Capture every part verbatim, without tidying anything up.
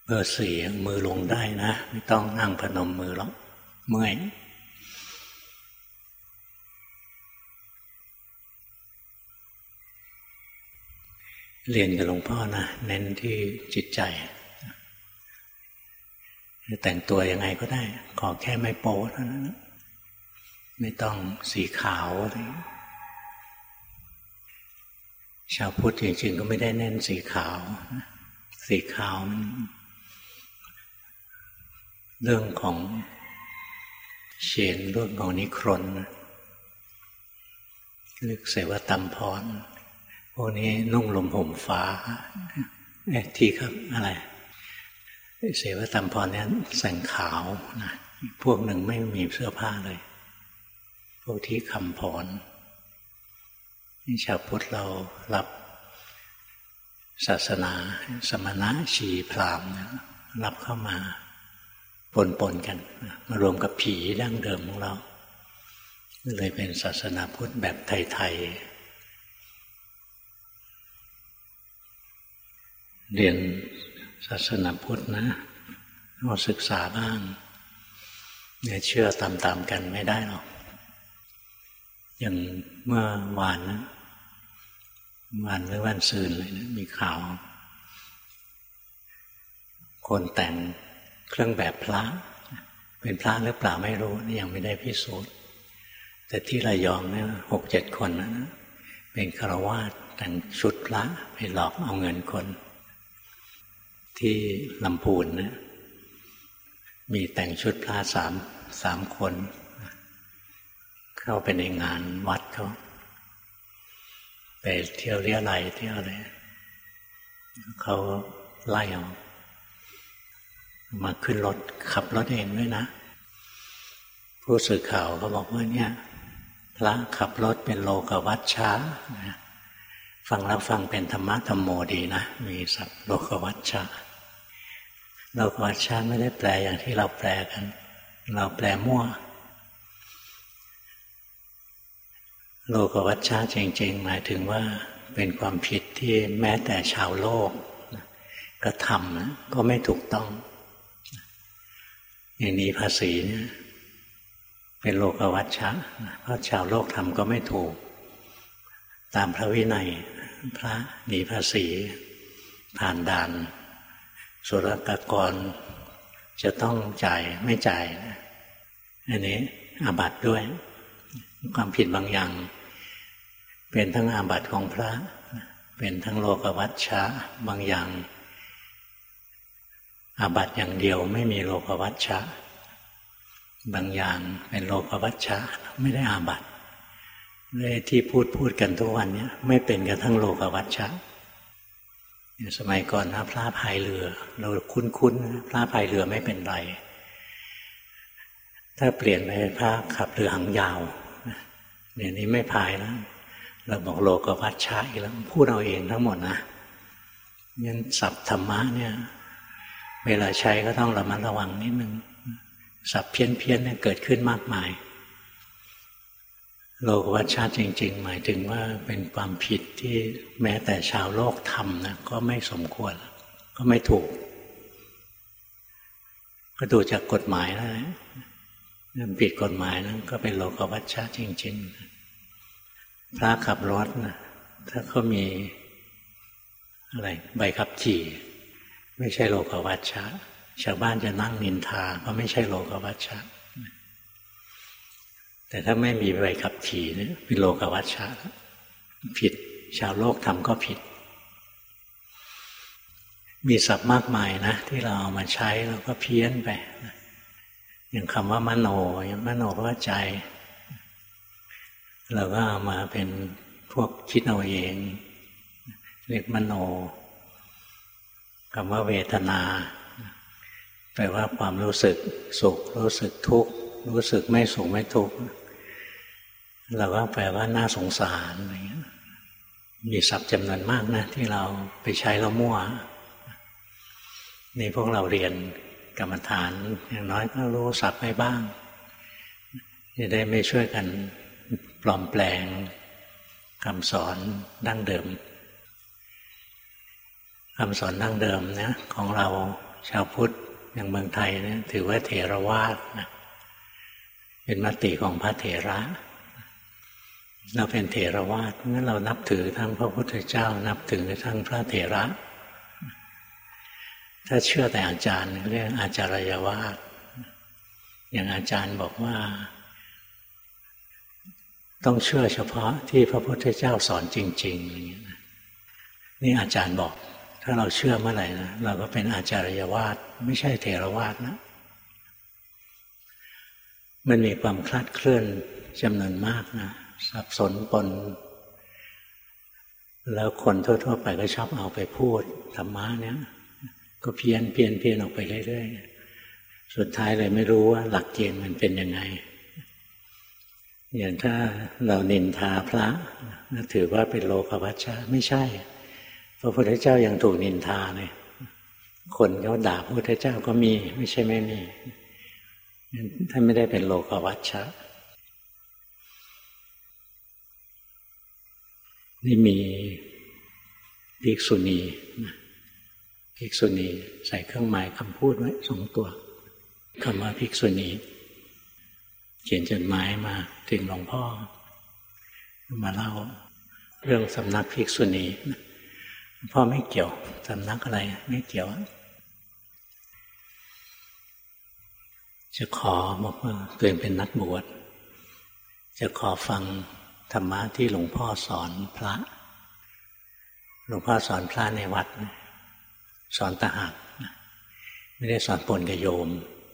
เบอร์สี่มือลงได้นะไม่ต้องนั่งพนมมือหรอกเมื่อยเรียนกับหลวงพ่อนะเน้นที่จิตใจแต่งตัวยังไงก็ได้ขอแค่ไม่โป๊เท่านั้นไม่ต้องสีขาวอะไรชาวพุทธจริงๆก็ไม่ได้เน้นสีขาวสีขาวมันเรื่องของเชนเรื่องของนิครนเรียกเสวตัมพรพวกนี้นุ่งลมห่มฟ้าเอ๊ะที่ครับอะไรเสวตัมพรเนี่ยแสงขาวนะพวกหนึ่งไม่มีเสื้อผ้าเลยพวกที่คำพรนี่ชาวพุทธเรารับศาสนาสมณะชีพราหมณ์รับเข้ามาปนๆกันมารวมกับผีดั้งเดิมของเราเลยเป็นศาสนาพุทธแบบไทยๆเรียนศาสนาพุทธนะต้องศึกษาบ้างเนี่ยเชื่อตามๆกันไม่ได้หรอกอย่างเมื่อวานนะวันหรือวันซืนเลยนะมีข่าวคนแต่งเครื่องแบบพระเป็นพระหรือเปล่าไม่รู้ยังไม่ได้พิสูจน์แต่ที่ระยองเนี่ยหกเจ็ดคนนะเป็นฆราวาสแต่งชุดพระไปหลอกเอาเงินคนที่ลำพูนนะมีแต่งชุดพระสามสามคนเข้าไปในงานวัดเขาไปเที่ยวเลี้ยไรเที่ยวอะไรเขาไล่เอามาขึ้นรถขับรถเองด้วยนะผู้สื่อข่าวเขาบอกว่าเนี่ยพระขับรถเป็นโลกวัชชะฟังแล้วฟังเป็นธรรมะธรรมโมดีนะมีศัพท์โลกวัชชะโลกวัชชะไม่ได้แปลอย่างที่เราแปลกันเราแปลมั่วโลกวัชชะจริงๆหมายถึงว่าเป็นความผิดที่แม้แต่ชาวโลกกระทำนะก็ไม่ถูกต้องอย่างนี้ภาษีเนี่ยเป็นโลกวัชชะเพราะชาวโลกทำก็ไม่ถูกตามพระวินัยพระหนีภาษีผ่านด่านศุลกากรจะต้องจ่ายไม่จ่ายอันนี้อาบัติด้วยความผิดบางอย่างเป็นทั้งอาบัติของพระเป็นทั้งโลกวัชชะบางอย่างอาบัติอย่างเดียวไม่มีโลกวัชชะบางอย่างเป็นโลกวัชชะไม่ได้อาบัติเลยที่พูดพูดกันทุกวันนี้ไม่เป็นกระทั่งโลกวัชชะสมัยก่อนนะพระพายเรือเราคุ้นๆพระพายเรือไม่เป็นไรถ้าเปลี่ยนไปพระขับเรือหางยาวเดี๋ยวนี้ไม่พายแล้วเราบอกโลกวัชชะอีกแล้วพูดเอาเองทั้งหมดนะงั้นศัพท์ธรรมะเนี่ยเวลาใช้ก็ต้องระมัดระวังนิดนึงศัพท์เพี้ยนๆเนี่ยเกิดขึ้นมากมายโลกวัชชะจริงๆหมายถึงว่าเป็นความผิดที่แม้แต่ชาวโลกทำนะก็ไม่สมควรก็ไม่ถูกก็ดูจากกฎหมายแล้วนะผิดกฎหมายนั้นก็เป็นโลกวัชชะจริงๆพระขับรถนะถ้าเขามีอะไรใบขับขี่ไม่ใช่โลกวัชชะชาวบ้านจะนั่งนินทาก็ไม่ใช่โลกวัชชะแต่ถ้าไม่มีใบขับขี่เนี่ยเป็นโลกวัชชะผิดชาวโลกทำก็ผิดมีศัพท์มากมายนะที่เราเอามาใช้เราก็เพี้ยนไปอย่างคำว่ามโนอย่างมโนเพราะว่าใจเราก็เอามาเป็นพวกคิดเอาเองเรียกมโนคำว่าเวทนาแปลว่าความรู้สึกสุขรู้สึกทุกข์รู้สึกไม่สุขไม่ทุกข์เราก็แปลว่าน่าสงสารอะไรอย่างเงี้ยมีศัพท์จำนวนมากนะที่เราไปใช้แล้วมั่วนี่พวกเราเรียนกรรมฐานอย่างน้อยก็รู้ศัพท์ไปบ้างจะได้ไม่ช่วยกันปลอมแปลงคำสอนดั้งเดิมคำสอนดั้งเดิมนะของเราชาวพุทธอย่างเมืองไทยเนี่ยถือว่าเถรวาทนะเป็นมติของพระเถระเราเป็นเถรวาทเพราะงั้นเรานับถือทั้งพระพุทธเจ้านับถือทั้งพระเถระถ้าเชื่อแต่อาจารย์เรียกอาจารยวาทอย่างอาจารย์บอกว่าต้องเชื่อเฉพาะที่พระพุทธเจ้าสอนจริงๆอย่างเงี้ยนี่อาจารย์บอกถ้าเราเชื่อเมื่อไหร่นะเราก็เป็นอาจารยวาทไม่ใช่เถรวาทนะมันมีความคลาดเคลื่อนจำนวนมากนะสับสนปนแล้วคนทั่วๆไปก็ชอบเอาไปพูดธรรมะเนี่ยก็เพี้ยนเพี้ยนเพี้ยนออกไปเรื่อยๆสุดท้ายเลยไม่รู้ว่าหลักเกณฑ์มันเป็นยังไงอย่างถ้าเรานินทาพระถือว่าเป็นโลกวัชชะไม่ใช่พระพุทธเจ้ายังถูกนินทาเลยคนเขาด่าพระพุทธเจ้าก็มีไม่ใช่ไม่มีท่านไม่ได้เป็นโลกวัชชะนี่มีภิกษุณีภิกษุณีใส่เครื่องหมายคำพูดไว้สองตัวคำว่าภิกษุณีเขียนจดหมายมาถึงหลวงพ่อมาเล่าเรื่องสำนักภิกษุณีพ่อไม่เกี่ยวสำนักอะไรไม่เกี่ยวจะขอบอกว่าตัวเองเป็นนักบวชจะขอฟังธรรมะที่หลวงพ่อสอนพระหลวงพ่อสอนพระในวัดสอนตะหักไม่ได้สอนปนกับโยม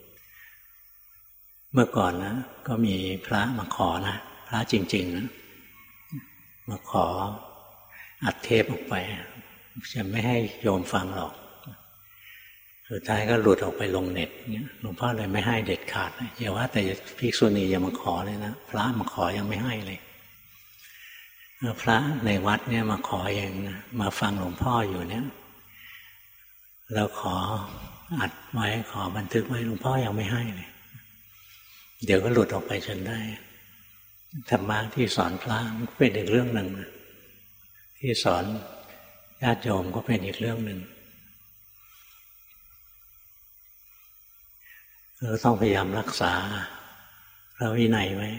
เมื่อก่อนนะก็มีพระมาขอนะพระจริงๆนะมาขออัดเทปออกไปจะไม่ให้โยมฟังหรอกสุดท้ายก็หลุดออกไปลงเน็ตเนี่ยหลวงพ่อเลยไม่ให้เด็ดขาดอย่าว่าแต่ภิกษุณีอย่ามาขอเลยนะพระมาขอยังไม่ให้เลยพระในวัดเนี่ยมาขอเองนะมาฟังหลวงพ่ออยู่เนี่ยเราขออัดไว้ขอบันทึกไว้หลวงพ่อยังไม่ให้เลยเดี๋ยวก็หลุดออกไปจนได้ธรรมะที่สอนพระเป็นอีกเรื่องหนึ่งที่สอนญาติโยมก็เป็นอีกเรื่องหนึ่งเราต้องพยายามรักษาพระวินัยไว้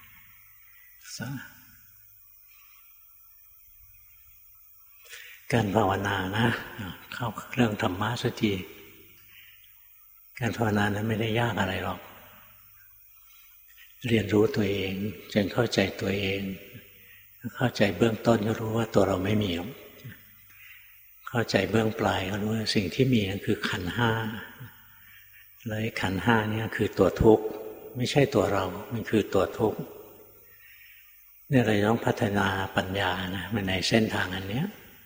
การภาวนานะเข้าเรื่องธรรมะสักทีการภาวนานั้นไม่ได้ยากอะไรหรอกเรียนรู้ตัวเองจนเข้าใจตัวเองเข้าใจเบื้องต้นก็รู้ว่าตัวเราไม่มีหรอกเข้าใจเบื้องปลายก็รู้ว่าสิ่งที่มีนั่นคือขันธ์ห้าแล้วขันธ์ห้านี่คือตัวทุกข์ไม่ใช่ตัวเรามันคือตัวทุกข์เนี่ยเราต้องพัฒนาปัญญานะมันในเส้นทางอันเนี้ย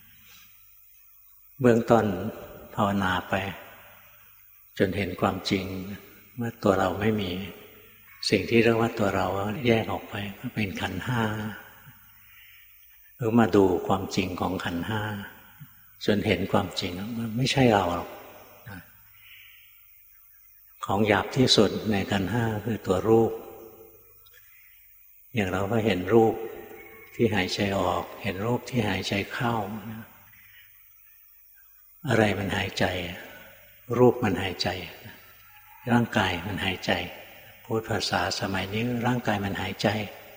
เบื้องต้นภาวนาไปจนเห็นความจริงว่าตัวเราไม่มีสิ่งที่เรียกว่าตัวเราแยกออกไปก็เป็นขันธ์ห้าหรือมาดูความจริงของขันธ์ห้าจนเห็นความจริงว่าไม่ใช่เราหรอกของหยาบที่สุดในขันธ์ห้าคือตัวรูปอย่างเราก็เห็นรูปที่หายใจออกเห็นรูปที่หายใจเข้าอะไรมันหายใจรูปมันหายใจร่างกายมันหายใจพูดภาษาสมัยนี้ร่างกายมันหายใจ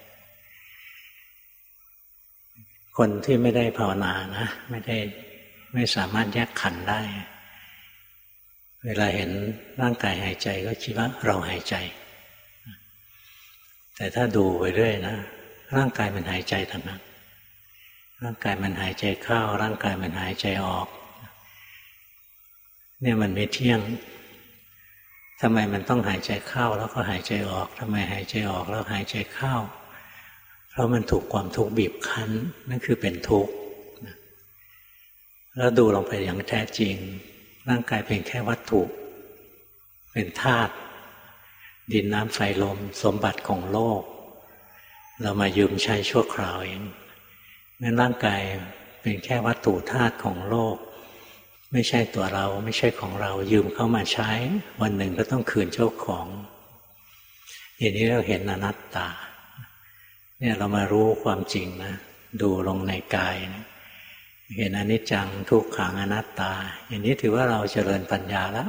คนที่ไม่ได้ภาวนานะไม่ได้ไม่สามารถแยกขันธ์ได้เวลาเห็นร่างกายหายใจก็คิดว่าเราหายใจแต่ถ้าดูไปเรื่อยนะร่างกายมันหายใจทั้งนั้นร่างกายมันหายใจเข้าร่างกายมันหายใจออกเนี่ยมันไม่เที่ยงทำไมมันต้องหายใจเข้าแล้วก็หายใจออกทำไมหายใจออกแล้วหายใจเข้าเพราะมันถูกความทุกข์บีบคั้นนั่นคือเป็นทุกข์แล้วดูลงไปอย่างแท้จริงร่างกายเป็นแค่วัตถุเป็นธาตุดินน้ำไฟลมสมบัติของโลกเรามายืมใช้ชั่วคราวเองงั้นร่างกายเป็นแค่วัตถุธาตุของโลกไม่ใช่ตัวเราไม่ใช่ของเรายืมเข้ามาใช้วันหนึ่งก็ต้องคืนเจ้าของอย่างนี้เราเห็นอนัตตาเนี่ยเรามารู้ความจริงนะดูลงในกายนะเห็นอนิจจังทุกขังอนัตตาอย่างนี้ถือว่าเราเจริญปัญญาแล้ว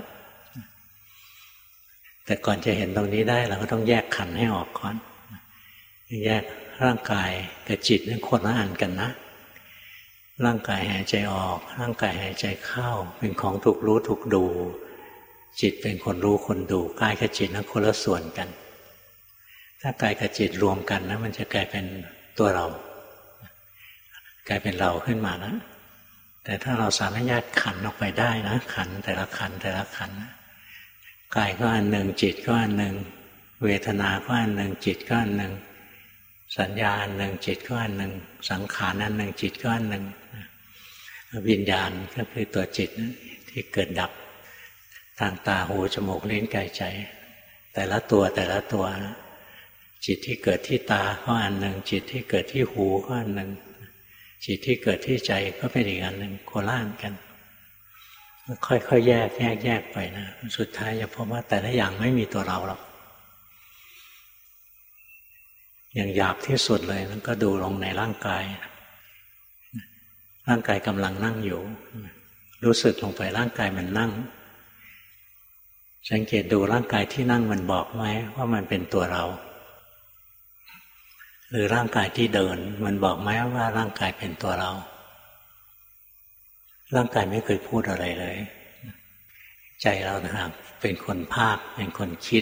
แต่ก่อนจะเห็นตรงนี้ได้เราก็ต้องแยกขันธ์ให้ออกก่อนแยกร่างกายกับจิตนี่คนละอันกันนะร่างกายหายใจออกร่างกายหายใจเข้าเป็นของถูกรู้ถูกดูจิตเป็นคนรู้คนดูกายกับจิตนั้นคนละส่วนกันถ้ากายกับจิตรวมกันนะมันจะกลายเป็นตัวเรากลายเป็นเราขึ้นมานะแต่ถ้าเราสามารถแยกขันธ์ออกไปได้นะขันธ์แต่ละขันธ์แต่ละขันธ์กายก็อันหนึ่งจิตก็อันหนึ่งเวทนาก็อันหนึ่งจิตก็อันหนึ่งสัญญาอันหนึ่งจิตก็อันหนึ่งสังขารอันหนึ่งจิตก็อันหนึ่งวิญญาณก็คือตัวจิตนะที่เกิดดับทางตาหูจมูกลิ้นกายใจแต่ละตัวแต่ละตัวจิตที่เกิดที่ตาก็อันหนึ่งจิตที่เกิดที่หูก็อันหนึ่งจิตที่เกิดที่ใจก็เป็นอีกอันหนึ่งโคล่านกันค่อยๆแยกแยกแยกไปนะสุดท้ายจะพบว่าแต่ละอย่างไม่มีตัวเราหรอกอย่างหยาบที่สุดเลยนั้นก็ดูลงในร่างกายร่างกายกำลังนั่งอยู่รู้สึกลงไปร่างกายมันนั่งสังเกตดูร่างกายที่นั่งมันบอกไหมว่ามันเป็นตัวเราหรือร่างกายที่เดินมันบอกไหมว่าร่างกายเป็นตัวเราร่างกายไม่เคยพูดอะไรเลยใจเรานะครับเป็นคนภาคเป็นคนคิด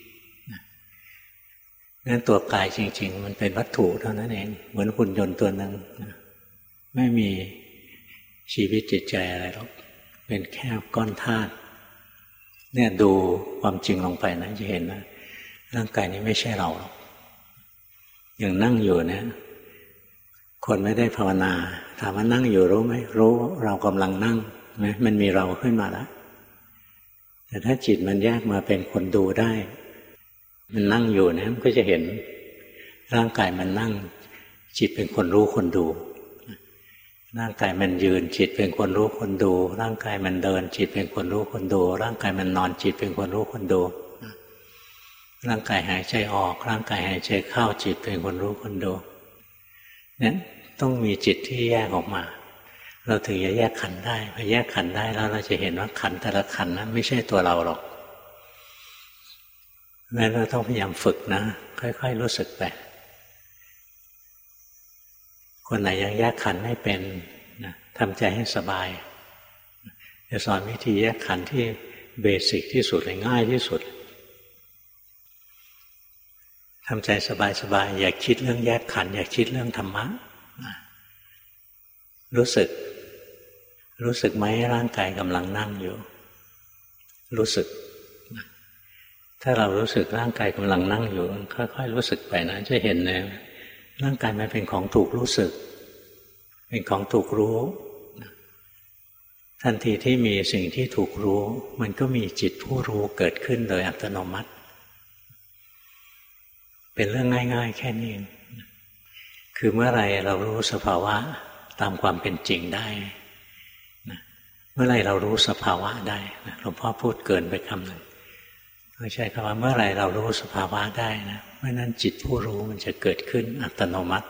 นั้นตัวกายจริงๆมันเป็นวัตถุเท่านั้นเองเหมือนหุ่นยนต์ตัวนึงไม่มีชีวิตจิตใจอะไรหรอกเป็นแค่ก้อนธาตุเนี่ยดูความจริงลงไปนะจะเห็นนะร่างกายนี้ไม่ใช่เราหรอกอย่างนั่งอยู่เนี่ยคนไม่ได้ภาวนาถามว่านั่งอยู่รู้ไหมรู้เรากำลังนั่งไหมมันมีเราขึ้นมาแล้วแต่ถ้าจิตมันแยกมาเป็นคนดูได้มันนั่งอยู่เนี่ยมันก็จะเห็นร่างกายมันนั่งจิตเป็นคนรู้คนดูร่างกายมันยืนจิตเป็นคนรู้คนดูร่างกายมันเดินจิตเป็นคนรู้คนดูร่างกายมันนอนจิตเป็นคนรู้คนดูร่างกายหายใจออกร่างกายหายใจเข้าจิตเป็นคนรู้คนดูเนี่ยต้องมีจิตที่แยกออกมาเราถึงจะแยกขันธ์ได้พอแยกขันธ์ได้แล้วเราจะเห็นว่าขันธ์แต่ละขันธ์นั้นไม่ใช่ตัวเราหรอกแม้เราต้องพยายามฝึกนะค่อยๆรู้สึกไปคนไหนยังแยกขันธ์ไม่เป็นนะทำใจให้สบายจะสอนวิธีแยกขันธ์ที่เบสิกที่สุดเลยง่ายที่สุดทำใจสบายๆอย่าคิดเรื่องแยกขันธ์อย่าคิดเรื่องธรรมะรู้สึกรู้สึกไหมร่างกายกำลังนั่งอยู่รู้สึกถ้าเรารู้สึกร่างกายกำลังนั่งอยู่ค่อยๆรู้สึกไปนะจะเห็นเลยร่างกายมันเป็นของถูกรู้สึกเป็นของถูกรู้ทันทีที่มีสิ่งที่ถูกรู้มันก็มีจิตผู้รู้เกิดขึ้นโดยอัตโนมัติเป็นเรื่องง่ายๆแค่นี้เองคือเมื่อไรเรารู้สภาวะตามความเป็นจริงได้เมื่อไรเรารู้สภาวะได้หลวงพ่อพูดเกินไปคำหนึ่งไม่ใช่คำว่าเมื่อไรเรารู้สภาวะได้นะเมื่อนั้นจิตผู้รู้มันจะเกิดขึ้นอัตโนมัติ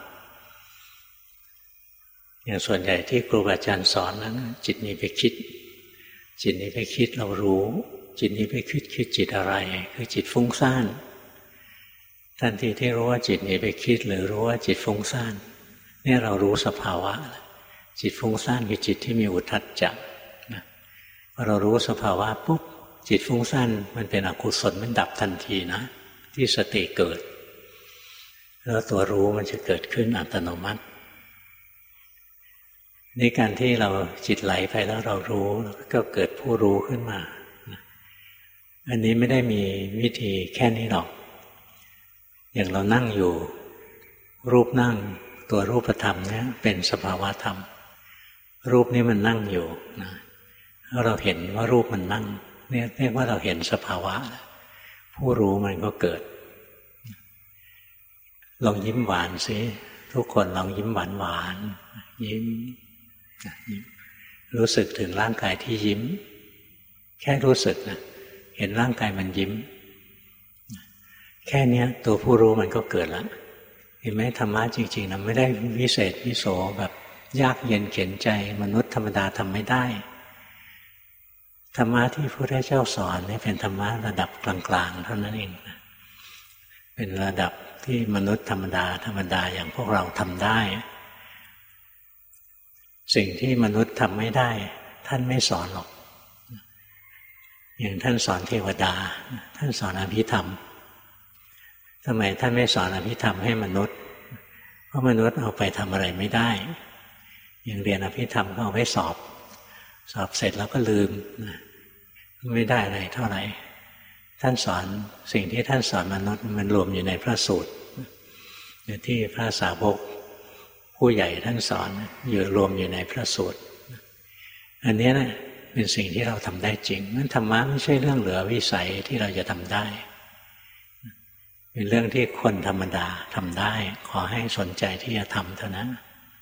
อย่างส่วนใหญ่ที่ครูบาอาจารย์สอนนั้นจิตนี้ไปคิดจิตนี้ไปคิดเรารู้จิตนี้ไปคิดคิดจิตอะไรคือจิตฟุ้งซ่านทันทีที่รู้ว่าจิตนี้ไปคิดหรือรู้ว่าจิตฟุ้งซ่านเนี่ยเรารู้สภาวะจิตฟุ้งซ่านคือจิตที่มีอุทธัจจะนะพอเรารู้สภาวะปุ๊บจิตฟุ้งซ่านมันเป็นอกุศลมันดับทันทีนะที่สติเกิดแล้วตัวรู้มันจะเกิดขึ้นอัตโนมัติในการที่เราจิตไหลไปแล้วเรารู้ก็เกิดผู้รู้ขึ้นมาอันนี้ไม่ได้มีวิธีแค่นี้หรอกอย่างเรานั่งอยู่รูปนั่งตัวรูปธรรมเนี่ยเป็นสภาวะธรรมรูปนี้มันนั่งอยู่นะแล้วเราเห็นว่ารูปมันนั่งเนี่ยเรียกว่าเราเห็นสภาวะผู้รู้มันก็เกิดลองยิ้มหวานสิทุกคนลองยิ้มหวานหวานยิ้มรู้สึกถึงร่างกายที่ยิ้มแค่รู้สึกนะเห็นร่างกายมันยิ้มแค่นี้ตัวผู้รู้มันก็เกิดแล้วเห็นไหมธรรมะจริงๆนะไม่ได้วิเศษวิโสแบบยากเย็นเข็นใจมนุษย์ธรรมดาทำไม่ได้ธรรมะที่พระพุทธเจ้าสอนนี่เป็นธรรมะระดับกลางๆเท่านั้นเองเป็นระดับที่มนุษย์ธรรมดาธรรมดาอย่างพวกเราทำได้สิ่งที่มนุษย์ทำไม่ได้ท่านไม่สอนหรอกอย่างท่านสอนเทวดาท่านสอนอภิธรรมทำไมท่านไม่สอนอภิธรรมให้มนุษย์เพราะมนุษย์เอาไปทำอะไรไม่ได้อย่างเรียนอภิธรรมก็เอาไว้สอบสอบเสร็จแล้วก็ลืมไม่ได้อะไรเท่าไหร่ท่านสอนสิ่งที่ท่านสอนมนุษย์มันรวมอยู่ในพระสูตรอยู่ที่พระสาวกผู้ใหญ่ท่านสอนอยู่รวมอยู่ในพระสูตรอันนี้นะเป็นสิ่งที่เราทำได้จริงนั้นธรรมะไม่ใช่เรื่องเหลือวิสัยที่เราจะทำได้เป็นเรื่องที่คนธรรมดาทำได้ขอให้สนใจที่จะทำเท่านั้น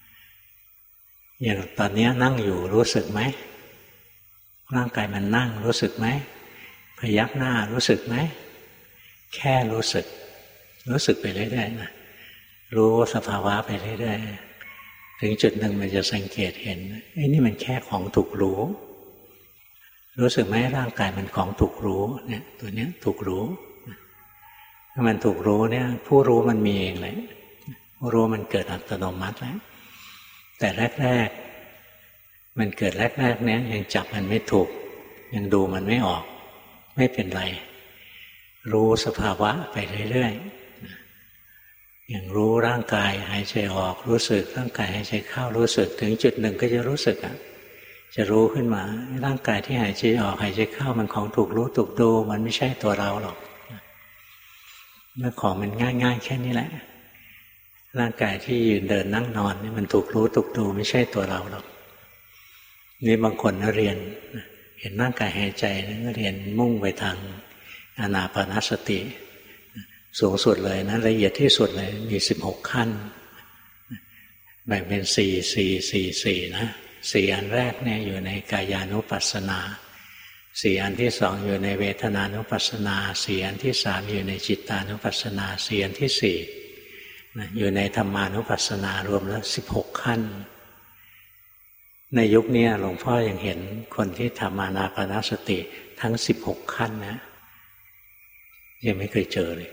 อย่างตอนนี้นั่งอยู่รู้สึกไหมร่างกายมันนั่งรู้สึกไหมพยักหน้ารู้สึกไหมแค่รู้สึกรู้สึกไปเรื่อยๆนะรู้สภาวะไปเรื่อยๆถึงจุดหนึ่งมันจะสังเกตเห็นไอ้นี่มันแค่ของถูกรู้รู้สึกไหมร่างกายมันของถูกรู้เนี่ยตัวเนี้ยถูกรู้ถ้ามันถูกรู้เนี่ยผู้รู้มันมีเองเลยผู้รู้มันเกิดอัตโนมัติแล้วแต่แรกๆมันเกิดแรกๆเนี้ยยังจับมันไม่ถูกยังดูมันไม่ออกไม่เป็นไรรู้สภาวะไปเรื่อยๆอย่างรู้ร่างกายหายใจออกรู้สึกร่างกายหายใจเข้ารู้สึกถึงจุดหนึ่งก็จะรู้สึกอ่ะจะรู้ขึ้นมาร่างกายที่หายใจออกหายใจเข้ามันของถูกรู้ถูกดูมันไม่ใช่ตัวเราหรอกเมื่อของมันง่ายๆแค่นี้แหละร่างกายที่ยืนเดินนั่งนอนนี่มันถูกรู้ถูกดูไม่ใช่ตัวเราหรอกนี่บางคนเรียนเห็นร่างกายหายใจก็เรียนมุ่งไปทางอานาปานสติสูงสุดเลยนะละเอียดที่สุดเลยมีสิบหกขั้นแบ่งเป็นสี่สี่สี่สี่นะสี่อันแรกเนี่ยอยู่ในกายานุปัสสนาสี่อันที่สองอยู่ในเวทนานุปัสสนาสี่อันที่สามอยู่ในจิตตานุปัสสนาสี่อันที่สี่อยู่ในธรรมานุปัสสนารวมแล้วสิบหกขั้นในยุคนี้หลวงพ่อยังเห็นคนที่ทำอานาปานสติทั้งสิบหกขั้นนะยังไม่เคยเจอเลย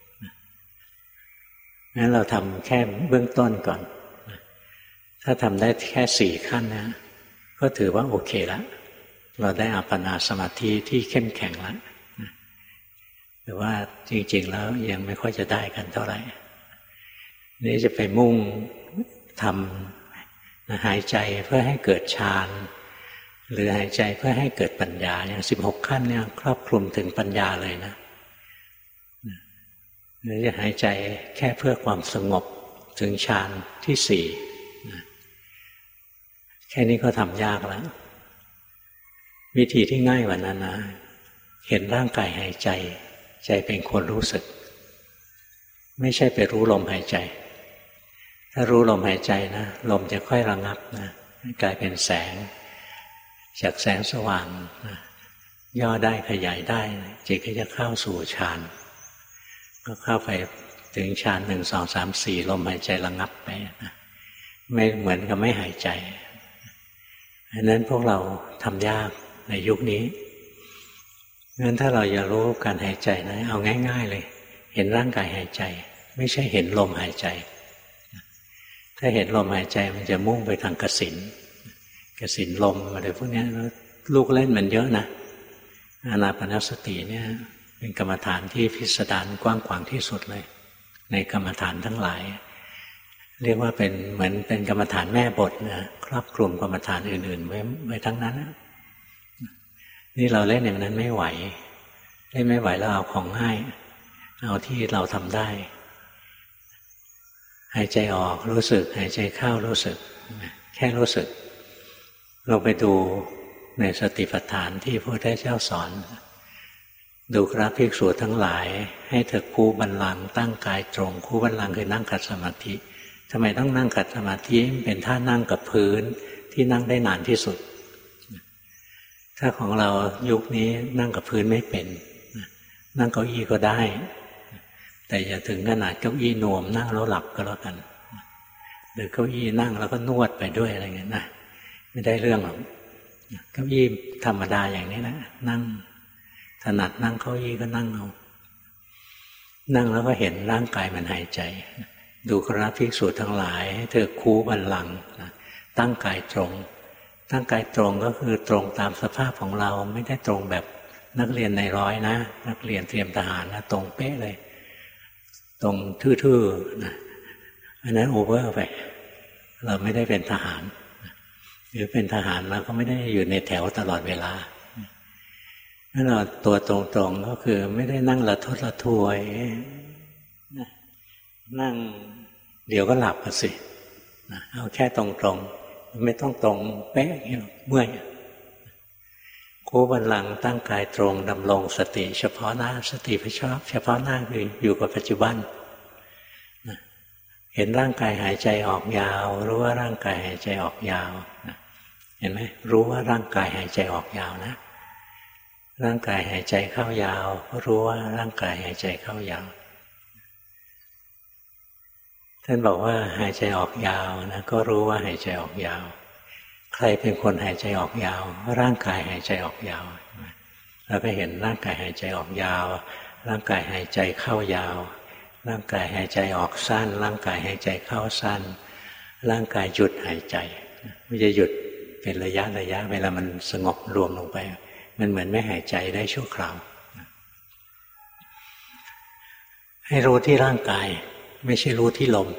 งั้นเราทำแค่เบื้องต้นก่อนถ้าทำได้แค่สี่ขั้นนะก็ถือว่าโอเคแล้วเราได้อัปปนาสมาธิที่เข้มแข็งแล้วแต่ว่าจริงๆแล้วยังไม่ค่อยจะได้กันเท่าไหร่นี่จะไปมุ่งทำหายใจเพื่อให้เกิดฌานหรือหายใจเพื่อให้เกิดปัญญาอย่างสิบหกขั้นเนี่ยครอบคลุมถึงปัญญาเลยนะหรือจะหายใจแค่เพื่อความสงบถึงฌานที่สี่แค่นี้ก็ทำยากแล้ววิธีที่ง่ายกว่านั้นนะเห็นร่างกายหายใจใจเป็นคนรู้สึกไม่ใช่ไปรู้ลมหายใจถ้ารู้ลมหายใจนะลมจะค่อยระงับนะกลายเป็นแสงจากแสงสว่างนะย่อได้ขยายได้จิตก็จะเข้าสู่ฌานก็เข้าไปถึงฌานหนึ่งสองสามสี่ลมหายใจระงับไปนะไม่เหมือนกับไม่หายใจอันนั้นพวกเราทำยากในยุคนี้งั้นถ้าเราอยากรู้การหายใจนะเอาง่ายๆเลยเห็นร่างกายหายใจไม่ใช่เห็นลมหายใจถ้าเห็นลมหายใจมันจะมุ่งไปทางกสิณกสิณลมอะไรพวกนี้ลูกเล่นมันเยอะนะอานาปานสติเนี่ยเป็นกรรมฐานที่พิสดารกว้างขวางที่สุดเลยในกรรมฐานทั้งหลายเรียกว่าเป็นเหมือนเป็นกรรมฐานแม่บทนะครอบคลุมกรรมฐานอื่นๆไว้ไว้ทั้งนั้นนะนี่เราเล่นอย่างนั้นไม่ไหวเล่นไม่ไหวแล้วเอาของง่ายเอาที่เราทำได้หายใจออกรู้สึกหายใจเข้ารู้สึกแค่รู้สึกเราไปดูในสติปัฏฐานที่พระพุทธเจ้าสอนดูกราภิกษุทั้งหลายให้เธอคูบัลลังก์ตั้งกายตรงคูบัลลังก์คือนั่งขัดสมาธิทำไมต้องนั่งขัดสมาธิเป็นท่านั่งกับพื้นที่นั่งได้นานที่สุดถ้าของเรายุคนี้นั่งกับพื้นไม่เป็นนั่งเก้าอี้ก็ได้แต่อย่าถึงขนาดเก้าอี้นวมนั่งแล้วหลับก็แล้วกันรือเก้าอี้นั่งแล้วก็นวดไปด้วยอะไรเงี้ยนะไม่ได้เรื่องหรอกเก้าอี้ธรรมดาอย่างนี้นะนั่งถนัดนั่งเก้าอี้ก็นั่งเอานั่งแล้วก็เห็นร่างกายมันหายใจดูกราภิกษุทั้งหลายให้เธอคูบัลลังก์ตั้งกายตรงตั้งกายตรงก็คือตรงตามสภาพของเราไม่ได้ตรงแบบนักเรียนในร้อยนะนักเรียนเตรียมทหารนะตรงเป๊ะเลยตรงทื่อๆนะอันนั้นโอเวอร์ไปเราไม่ได้เป็นทหารหรือเป็นทหารเราก็ไม่ได้อยู่ในแถวตลอดเวลานั่นเราตัวตรงๆก็คือไม่ได้นั่งละทดละทวยนั่งเดี๋ยวก็หลับกันสิเอาแค่ตรงๆไม่ต้องตรงเป๊ะอย่างนี้เมื่อยคูบัลลังก์ตั้งกายตรงดำรงสติเฉพาะหน้าสติเฉพาะเฉพาะหน้าคืออยู่กับปัจจุบันเห็นร่างกายหายใจออกยาวรู้ว่าร่างกายหายใจออกยาวเห็นไหมรู้ว่าร่างกายหายใจออกยาวนะร่างกายหายใจเข้ายาวรู้ว่าร่างกายหายใจเข้ายาวท่านบอกว่าหายใจออกยาวนะก็รู้ว่าหายใจออกยาวใครเป็นคนหายใจออกยาวร่างกายหายใจออกยาวแล้วก็เห็นร่างกายหายใจออกยาวร่างกายหายใจเข้ายาวร่างกายหายใจออกสั้นร่างกายหายใจเข้าสั้นร่างกายหยุดหายใจไม่จะหยุดเป็นระยะระยะเวลามันสงบรวมลงไปมันเหมือนไม่หายใจได้ชั่วคราวให้รู้ที่ร่างกายไม่ใช่รู้ที่ลม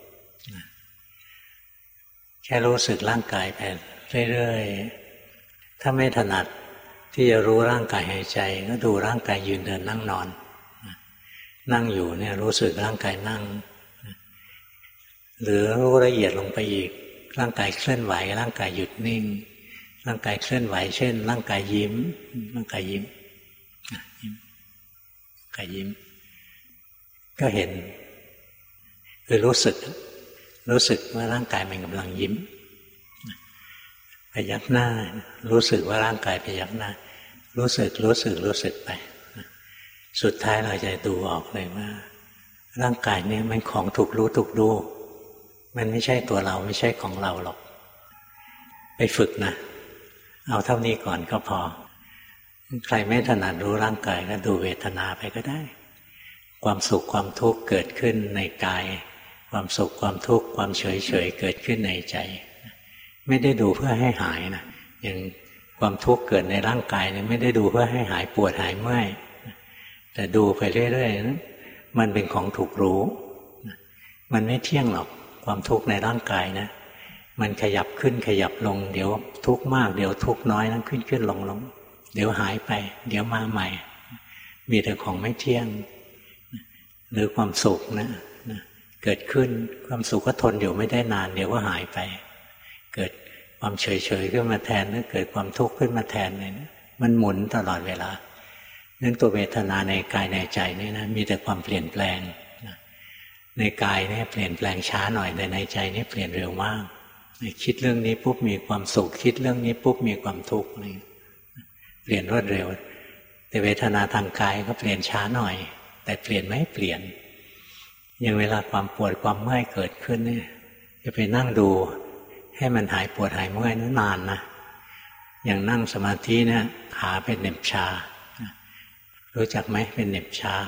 แค่รู้สึกร่างกายไปเรื่อยๆถ้าไม่ถนัดที่จะรู้ร่างกายหายใจก็ดูร่างกายยืนเดินนั่งนอนนั่งอยู่เนี่ยรู้สึกร่างกายนั่งหรือรู้ละเอียดลงไปอีกร่างกายเคลื่อนไหวร่างกายหยุดนิ่งร่างกายเคลื่อนไหวเช่นร่างกายยิ้มร่างกายยิ้มยิ้มกายยิ้มก็เห็นคือรู้สึกรู้สึกว่าร่างกายมันกำลังยิ้มพยักหน้ารู้สึกว่าร่างกายพยักหน้ารู้สึกรู้สึกรู้สึกไปสุดท้ายเราจะดูออกเลยว่าร่างกายนี้มันของถูกรู้ถูกดูมันไม่ใช่ตัวเราไม่ใช่ของเราหรอกไปฝึกนะเอาเท่านี้ก่อนก็พอใครไม่ถนัดรู้ร่างกายก็ดูเวทนาไปก็ได้ความสุขความทุกข์เกิดขึ้นในกายความสุขความทุกข์ความเฉยเฉยเกิดขึ้นในใจไม่ได้ดูเพื่อให้หายนะอย่างความทุกข์เกิดในร่างกายเนี่ยไม่ได้ดูเพื่อให้หายปวดหายเมื่อยแต่ดูไปเรื่อยๆนะมันเป็นของถูกรู้มันไม่เที่ยงหรอกความทุกข์ในร่างกายนะมันขยับขึ้นขยับลงเดี๋ยวทุกข์มากเดี๋ยวทุกข์น้อยนั้นขึ้นขึ้นลงลงเดี๋ยวหายไปเดี๋ยวมาใหม่มีแต่ของไม่เที่ยงหรือความสุขนะเกิดขึ้นความสุขก็ทนอยู่ไม่ได้นานเดี๋ยวก็หายไปเกิดความเฉยๆขึ้นมาแทนหรือเกิดความทุกข์ขึ้นมาแทนเลยนะมันหมุนตลอดเวลาเรื่องตัวเวทนาในกายในใจนี่นะมีแต่ความเปลี่ยนแปลงในกายนี่เปลี่ยนแปลงช้าหน่อยแต่ในใจนี่เปลี่ยนเร็วมากคิดเรื่องนี้ปุ๊บมีความสุขคิดเรื่องนี้ปุ๊บมีความทุกข์นี่เปลี่ยนรวดเร็วแต่เวทนาทางกายก็เปลี่ยนช้าหน่อยแต่เปลี่ยนไม่เปลี่ยนอย่างเวลาความปวดความเมื่อยเกิดขึ้นเนี่ยจะไปนั่งดูให้มันหายปวดหายเมื่อยนั้นนานนะอย่างนั่งสมาธิเนี่ยขาเป็นเหน็บชารู้จักไหมเป็นเหน็บชา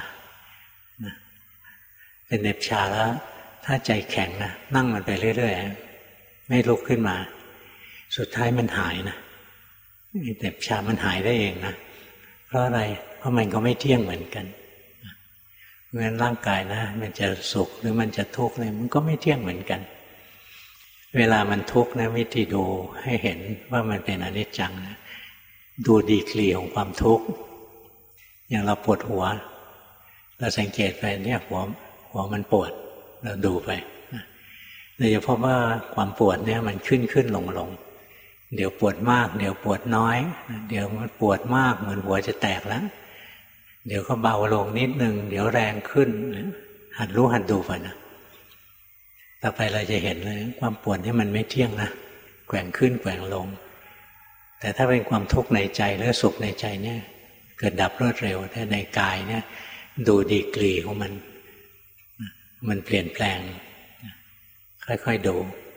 เป็นเหน็บชาแล้วถ้าใจแข็งนะนั่งมันไปเรื่อยๆไม่ลุกขึ้นมาสุดท้ายมันหายนะเหน็บชามันหายได้เองนะเพราะอะไรเพราะมันก็ไม่เที่ยงเหมือนกันเพราะฉะนั้นร่างกายนะมันจะสุขหรือมันจะทุกข์อะไรมันก็ไม่เที่ยงเหมือนกันเวลามันทุกข์นะวิธีดูให้เห็นว่ามันเป็นอนิจจังนะดูดีกรีของความทุกข์อย่างเราปวดหัวเราสังเกตไปเนี่ยหัวหัวมันปวดเราดูไปเราจะพบว่าความปวดเนี่ยมันขึ้นขึ้นลงลงเดี๋ยวปวดมากเดี๋ยวปวดน้อยเดี๋ยวมันปวดมากเหมือนหัวจะแตกแล้วเดี๋ยวก็เบาลงนิดนึงเดี๋ยวแรงขึ้นหัดรู้หัดดูไปนะต่อไปเราจะเห็นเลยความปวดนี่มันไม่เที่ยงนะแกว่งขึ้นแกว่งลงแต่ถ้าเป็นความทุกข์ในใจหรือสุขในใจเนี่ยเกิดดับรวดเร็วแต่ในกายเนี่ยดูดีกรีของมันมันเปลี่ยนแปลงค่อยๆดู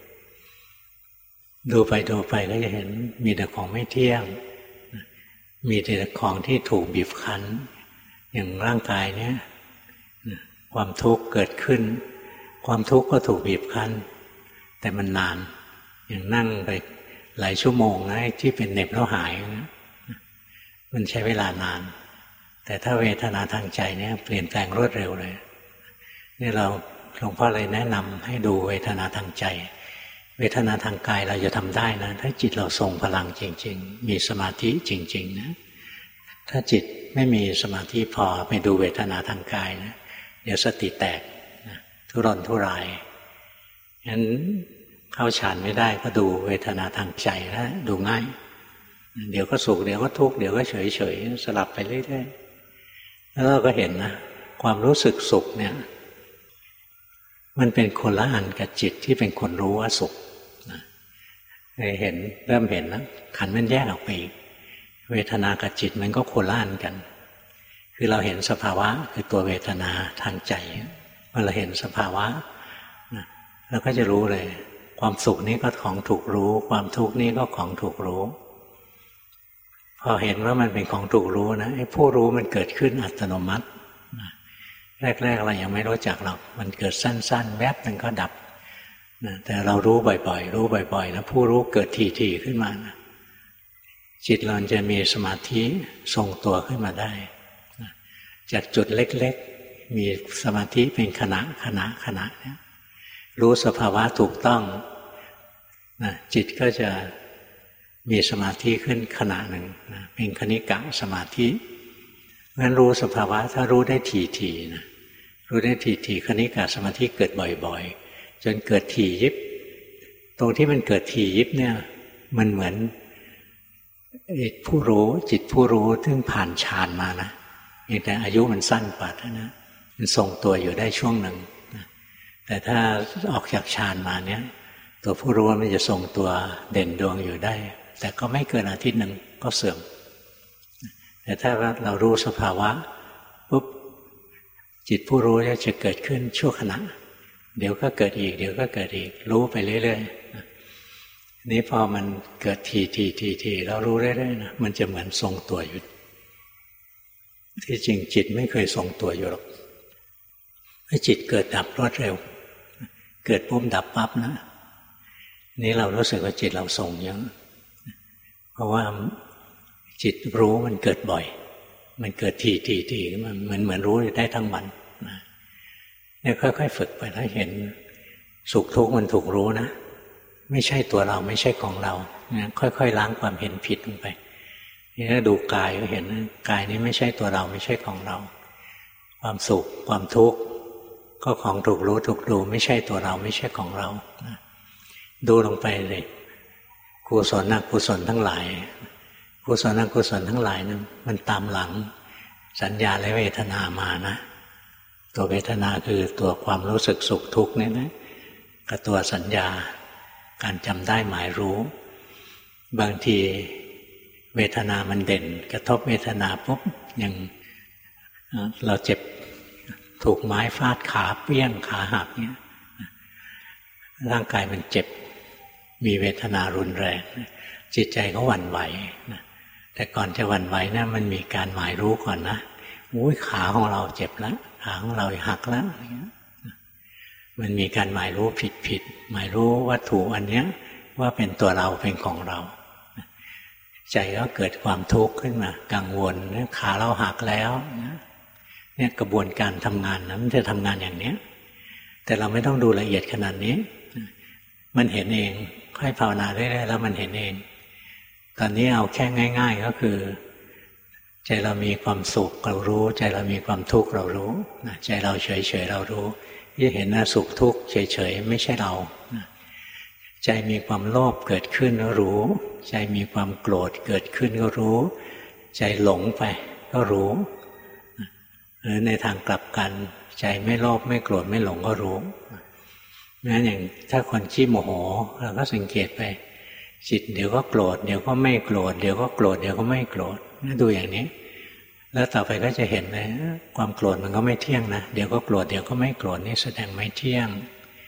ดูไปดูไปก็จะเห็นมีแต่ของไม่เที่ยงมีแต่ของที่ถูกบีบคั้นอย่างร่างกายเนี้ยความทุกข์เกิดขึ้นความทุกข์ก็ถูกบีบคั้นแต่มันนานอย่างนั่งไปหลายชั่วโมงนะที่เป็นเหน็บแล้วหายนะมันใช้เวลานานแต่ถ้าเวทนาทางใจเนี่ยเปลี่ยนแปลงรวดเร็วเลยนี่เราหลวงพ่อเลยแนะนำให้ดูเวทนาทางใจเวทนาทางกายเราจะทำได้นะถ้าจิตเราทรงพลังจริงๆมีสมาธิจริงๆนะถ้าจิตไม่มีสมาธิพอไปดูเวทนาทางกายนะเดี๋ยวสติแตกนะทุรนทุรายงั้นเข้าฌานไม่ได้ก็ดูเวทนาทางใจแล้วดูง่ายเดี๋ยวก็สุขเดี๋ยวก็ทุกข์เดี๋ยวก็เฉยเฉยสลับไปเรื่อยๆแล้วเราก็เห็นนะความรู้สึกสุขเนี่ยมันเป็นคนละอันกับจิตที่เป็นคนรู้ว่าสุขนะเห็นเริ่มเห็นแล้วขันธ์มันแยกออกไปอีกเวทนากับจิตมันก็คนละอันกันคือเราเห็นสภาวะคือตัวเวทนาทางใจเมื่อเราเห็นสภาวะนะเราก็จะรู้เลยความสุขนี้ก็ของถูกรู้ความทุกข์นี้ก็ของถูกรู้พอเห็นว่ามันเป็นของถูกรู้นะไอ้ผู้รู้มันเกิดขึ้นอัตโนมัติแรกๆเรายังไม่รู้จักหรอกมันเกิดสั้นๆแวบนึงก็ดับนะแต่เรารู้บ่อยๆรู้บ่อยๆแล้วผู้รู้เกิดทีๆขึ้นมานะจิตเราจะมีสมาธิทรงตัวขึ้นมาได้นะจากจุดเล็กๆมีสมาธิเป็นขณะขณะขณะเนี่ยรู้สภาวะถูกต้องนะจิตก็จะมีสมาธิขึ้นขณะหนึ่งนะเป็นคณิกะสมาธิงั้นรู้สภาวะถ้ารู้ได้ถี่ๆนะรู้ได้ถี่ๆคณิกะสมาธิเกิดบ่อยๆจนเกิดถี่ยิบตรงที่มันเกิดถี่ยิบเนี่ยมันเหมือนผู้รู้จิตผู้รู้ซึ่งผ่านฌานมานะแต่อายุมันสั้นกว่าเท่านั้นมันทรงตัวอยู่ได้ช่วงหนึ่งแต่ถ้าออกจากฌานมาเนี่ยตัวผู้รู้มันจะทรงตัวเด่นดวงอยู่ได้แต่ก็ไม่เกินอาทิตย์หนึ่งก็เสื่อมแต่ถ้าเรารู้สภาวะปุ๊บจิตผู้รู้จะเกิดขึ้นชั่วขณะเดี๋ยวก็เกิดอีกเดี๋ยวก็เกิดอีกรู้ไปเรื่อยๆนี้พอมันเกิดทีทีทีทีเรารู้เรื่อยๆนะมันจะเหมือนทรงตัวอยู่ที่จริงจิตไม่เคยทรงตัวอยู่หรอกให้จิตเกิดดับรวดเร็วเกิดปุ๊บดับปั๊บนะนี้เรารู้สึกว่าจิตเราทรงเยอะเพราะว่าจิตรู้มันเกิดบ่อยมันเกิดทีทีทีมันเหมือนเหมือนรู้ได้ทั้งวันนะเนี่ยค่อยๆฝึกไปแล้วเห็นสุขทุกข์มันถูกรู้นะไม่ใช่ตัวเราไม่ใช่ของเราเนี่ยค่อยๆล้างความเห็นผิดลงไปนี่ถ้าดูกายก็เห็นกายนี้ไม่ใช่ตัวเราไม่ใช่ของเราความสุขความทุกข์ก็ของถูกรู้ถูกดูไม่ใช่ตัวเราไม่ใช่ของเรานะดูลงไปเลยกุศลอกุศลทั้งหลายกุศลอกุศลทั้งหลายนั้นมันตามหลังสัญญาและเวทนามานะตัวเวทนาคือตัวความรู้สึกสุขทุกข์นี่นะกับตัวสัญญาการจำได้หมายรู้บางทีเวทนามันเด่นกระทบเวทนาปุ๊บอย่างเราเจ็บถูกไม้ฟาดขาเปี้ยงขาหักเนี่ยร่างกายมันเจ็บมีเวทนารุนแรงจิตใจก็หวั่นไหวนะแต่ก่อนจะหวั่นไหวนะมันมีการหมายรู้ก่อนนะอุ้ยขาของเราเจ็บแล้วขาของเราหักแล้วมันมีการหมายรู้ผิดผิดหมายรู้วัตถุอันเนี้ยว่าเป็นตัวเราเป็นของเราใจก็เกิดความทุกข์ขึ้นมากังวลขาเราหักแล้วเนี่ยกระบวนการทำงานนะมันจะทำงานอย่างนี้แต่เราไม่ต้องดูละเอียดขนาดนี้มันเห็นเองค่อยภาวนาเรื่อยๆแล้วมันเห็นเองตอนนี้เอาแค่ง่ายๆก็คือใจเรามีความสุขเรารู้ใจเรามีความทุกข์เรารู้ใจเราเฉยๆเรารู้ที่เห็นนะสุขทุกข์เฉยๆไม่ใช่เราใจมีความโลภเกิดขึ้นก็รู้ใจมีความโกรธเกิดขึ้นก็รู้ใจหลงไปก็รู้หรือในทางกลับกันใจไม่โลภไม่โกรธไม่หลงก็รู้งั้นอย่างถ้าคนขี้โมโหเราก็สังเกตไปจิตเดี๋ยวก็โกรธเดี๋ยวก็ไม่โกรธเดี๋ยวก็โกรธเดี๋ยวก็ไม่โกรธดูอย่างนี้แล้วต่อไปก็จะเห็นเลยความโกรธมันก็ไม่เที่ยงนะเดี๋ยวก็โกรธเดี๋ยวก็ไม่โกรธนี่แสดงไม่เที่ยง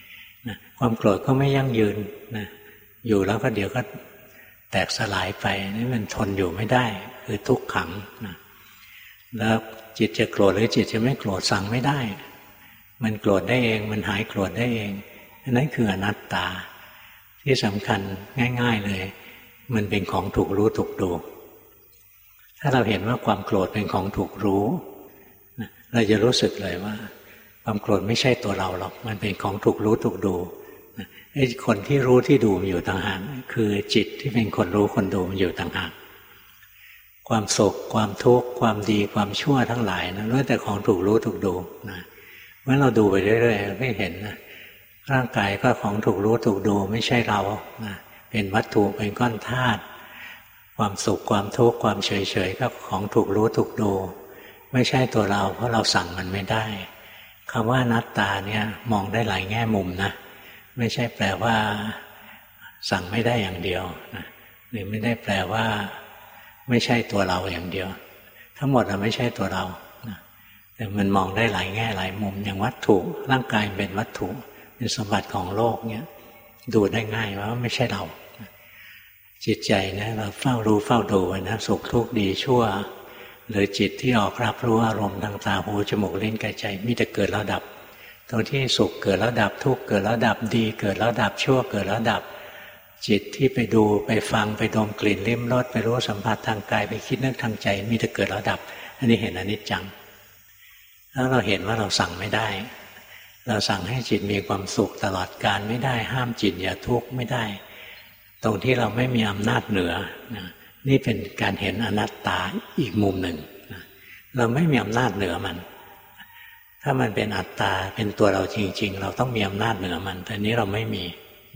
นะความโกรธก็ไม่ยั่งยืนนะอยู่แล้วก็เดี๋ยวก็แตกสลายไปนี่มันทนอยู่ไม่ได้คือทุกขังนะแล้วจิตจะโกรธหรือจิตจะไม่โกรธสั่งไม่ได้มันโกรธได้เองมันหายโกรธได้เองนั่นคืออนัตตาที่สำคัญง่ายๆเลยมันเป็นของถูกรู้ถูกดูถ้าเราเห็นว่าความโกรธเป็นของถูกรู้เราจะรู้สึกเลยว่าความโกรธไม่ใช่ตัวเราหรอกมันเป็นของถูกรู้ถูกดูไอ้คนที่รู้ที่ดูมันอยู่ต่างหากคือจิตที่เป็นคนรู้คนดูมันอยู่ต่างหากความสุขความทุกข์ความดีความชั่วทั้งหลายนะล้วนแต่ของถูกรู้ถูกดูนะเมื่อเราดูไปเรื่อยๆไม่เห็นนะร่างกายก็ของถูกรู้ถูกดูไม่ใช่เรานะเป็นวัตถุเป็นก้อนธาตุความสุขความทุกข์ความเฉยๆก็ของถูกรู้ถูกดูไม่ใช่ตัวเราเพราะเราสั่งมันไม่ได้คำว่าอนัตตาเนี่ยมองได้หลายแง่มุมนะไม่ใช่แปลว่าสั่งไม่ได้อย่างเดียวนะหรือไม่ได้แปลว่าไม่ใช่ตัวเราอย่างเดียวทั้งหมดเราไม่ใช่ตัวเรานะแต่มันมองได้หลายแง่หลายมุมอย่างวัตถุร่างกายเป็นวัตถุเป็นสมบัติของโลกเนี่ยดูได้ง่ายว่าไม่ใช่เราจิตใจนะเราเฝ้ารู้เฝ้าดูนะสุขทุกข์ดีชั่วหรือจิตที่ออกรับรู้อารมณ์ทางตาหูจมูกลิ้นกายใจมีแต่เกิดแล้วดับตรงที่สุขเกิดแล้วดับทุกข์เกิดแล้วดับดีเกิดแล้วดับชั่วเกิดแล้วดับจิตที่ไปดูไปฟังไปดมกลิ่นลิ้มรสไปรู้สัมผัสทางกายไปคิดนึกทางใจมีแต่เกิดแล้วดับอันนี้เห็นอนิจจังแล้วเราเห็นว่าเราสั่งไม่ได้เราสั่งให้จิตมีความสุขตลอดกาลไม่ได้ห้ามจิตอย่าทุกข์ไม่ได้ตรงที่เราไม่มีอำนาจเหนือนะนี่เป็นการเห็นอนัตตาอีกมุมหนึ่งนะเราไม่มีอำนาจเหนือมันถ้ามันเป็นอัตตาเป็นตัวเราจริงๆเราต้องมีอำนาจเหนือมันแต่นี้เราไม่มี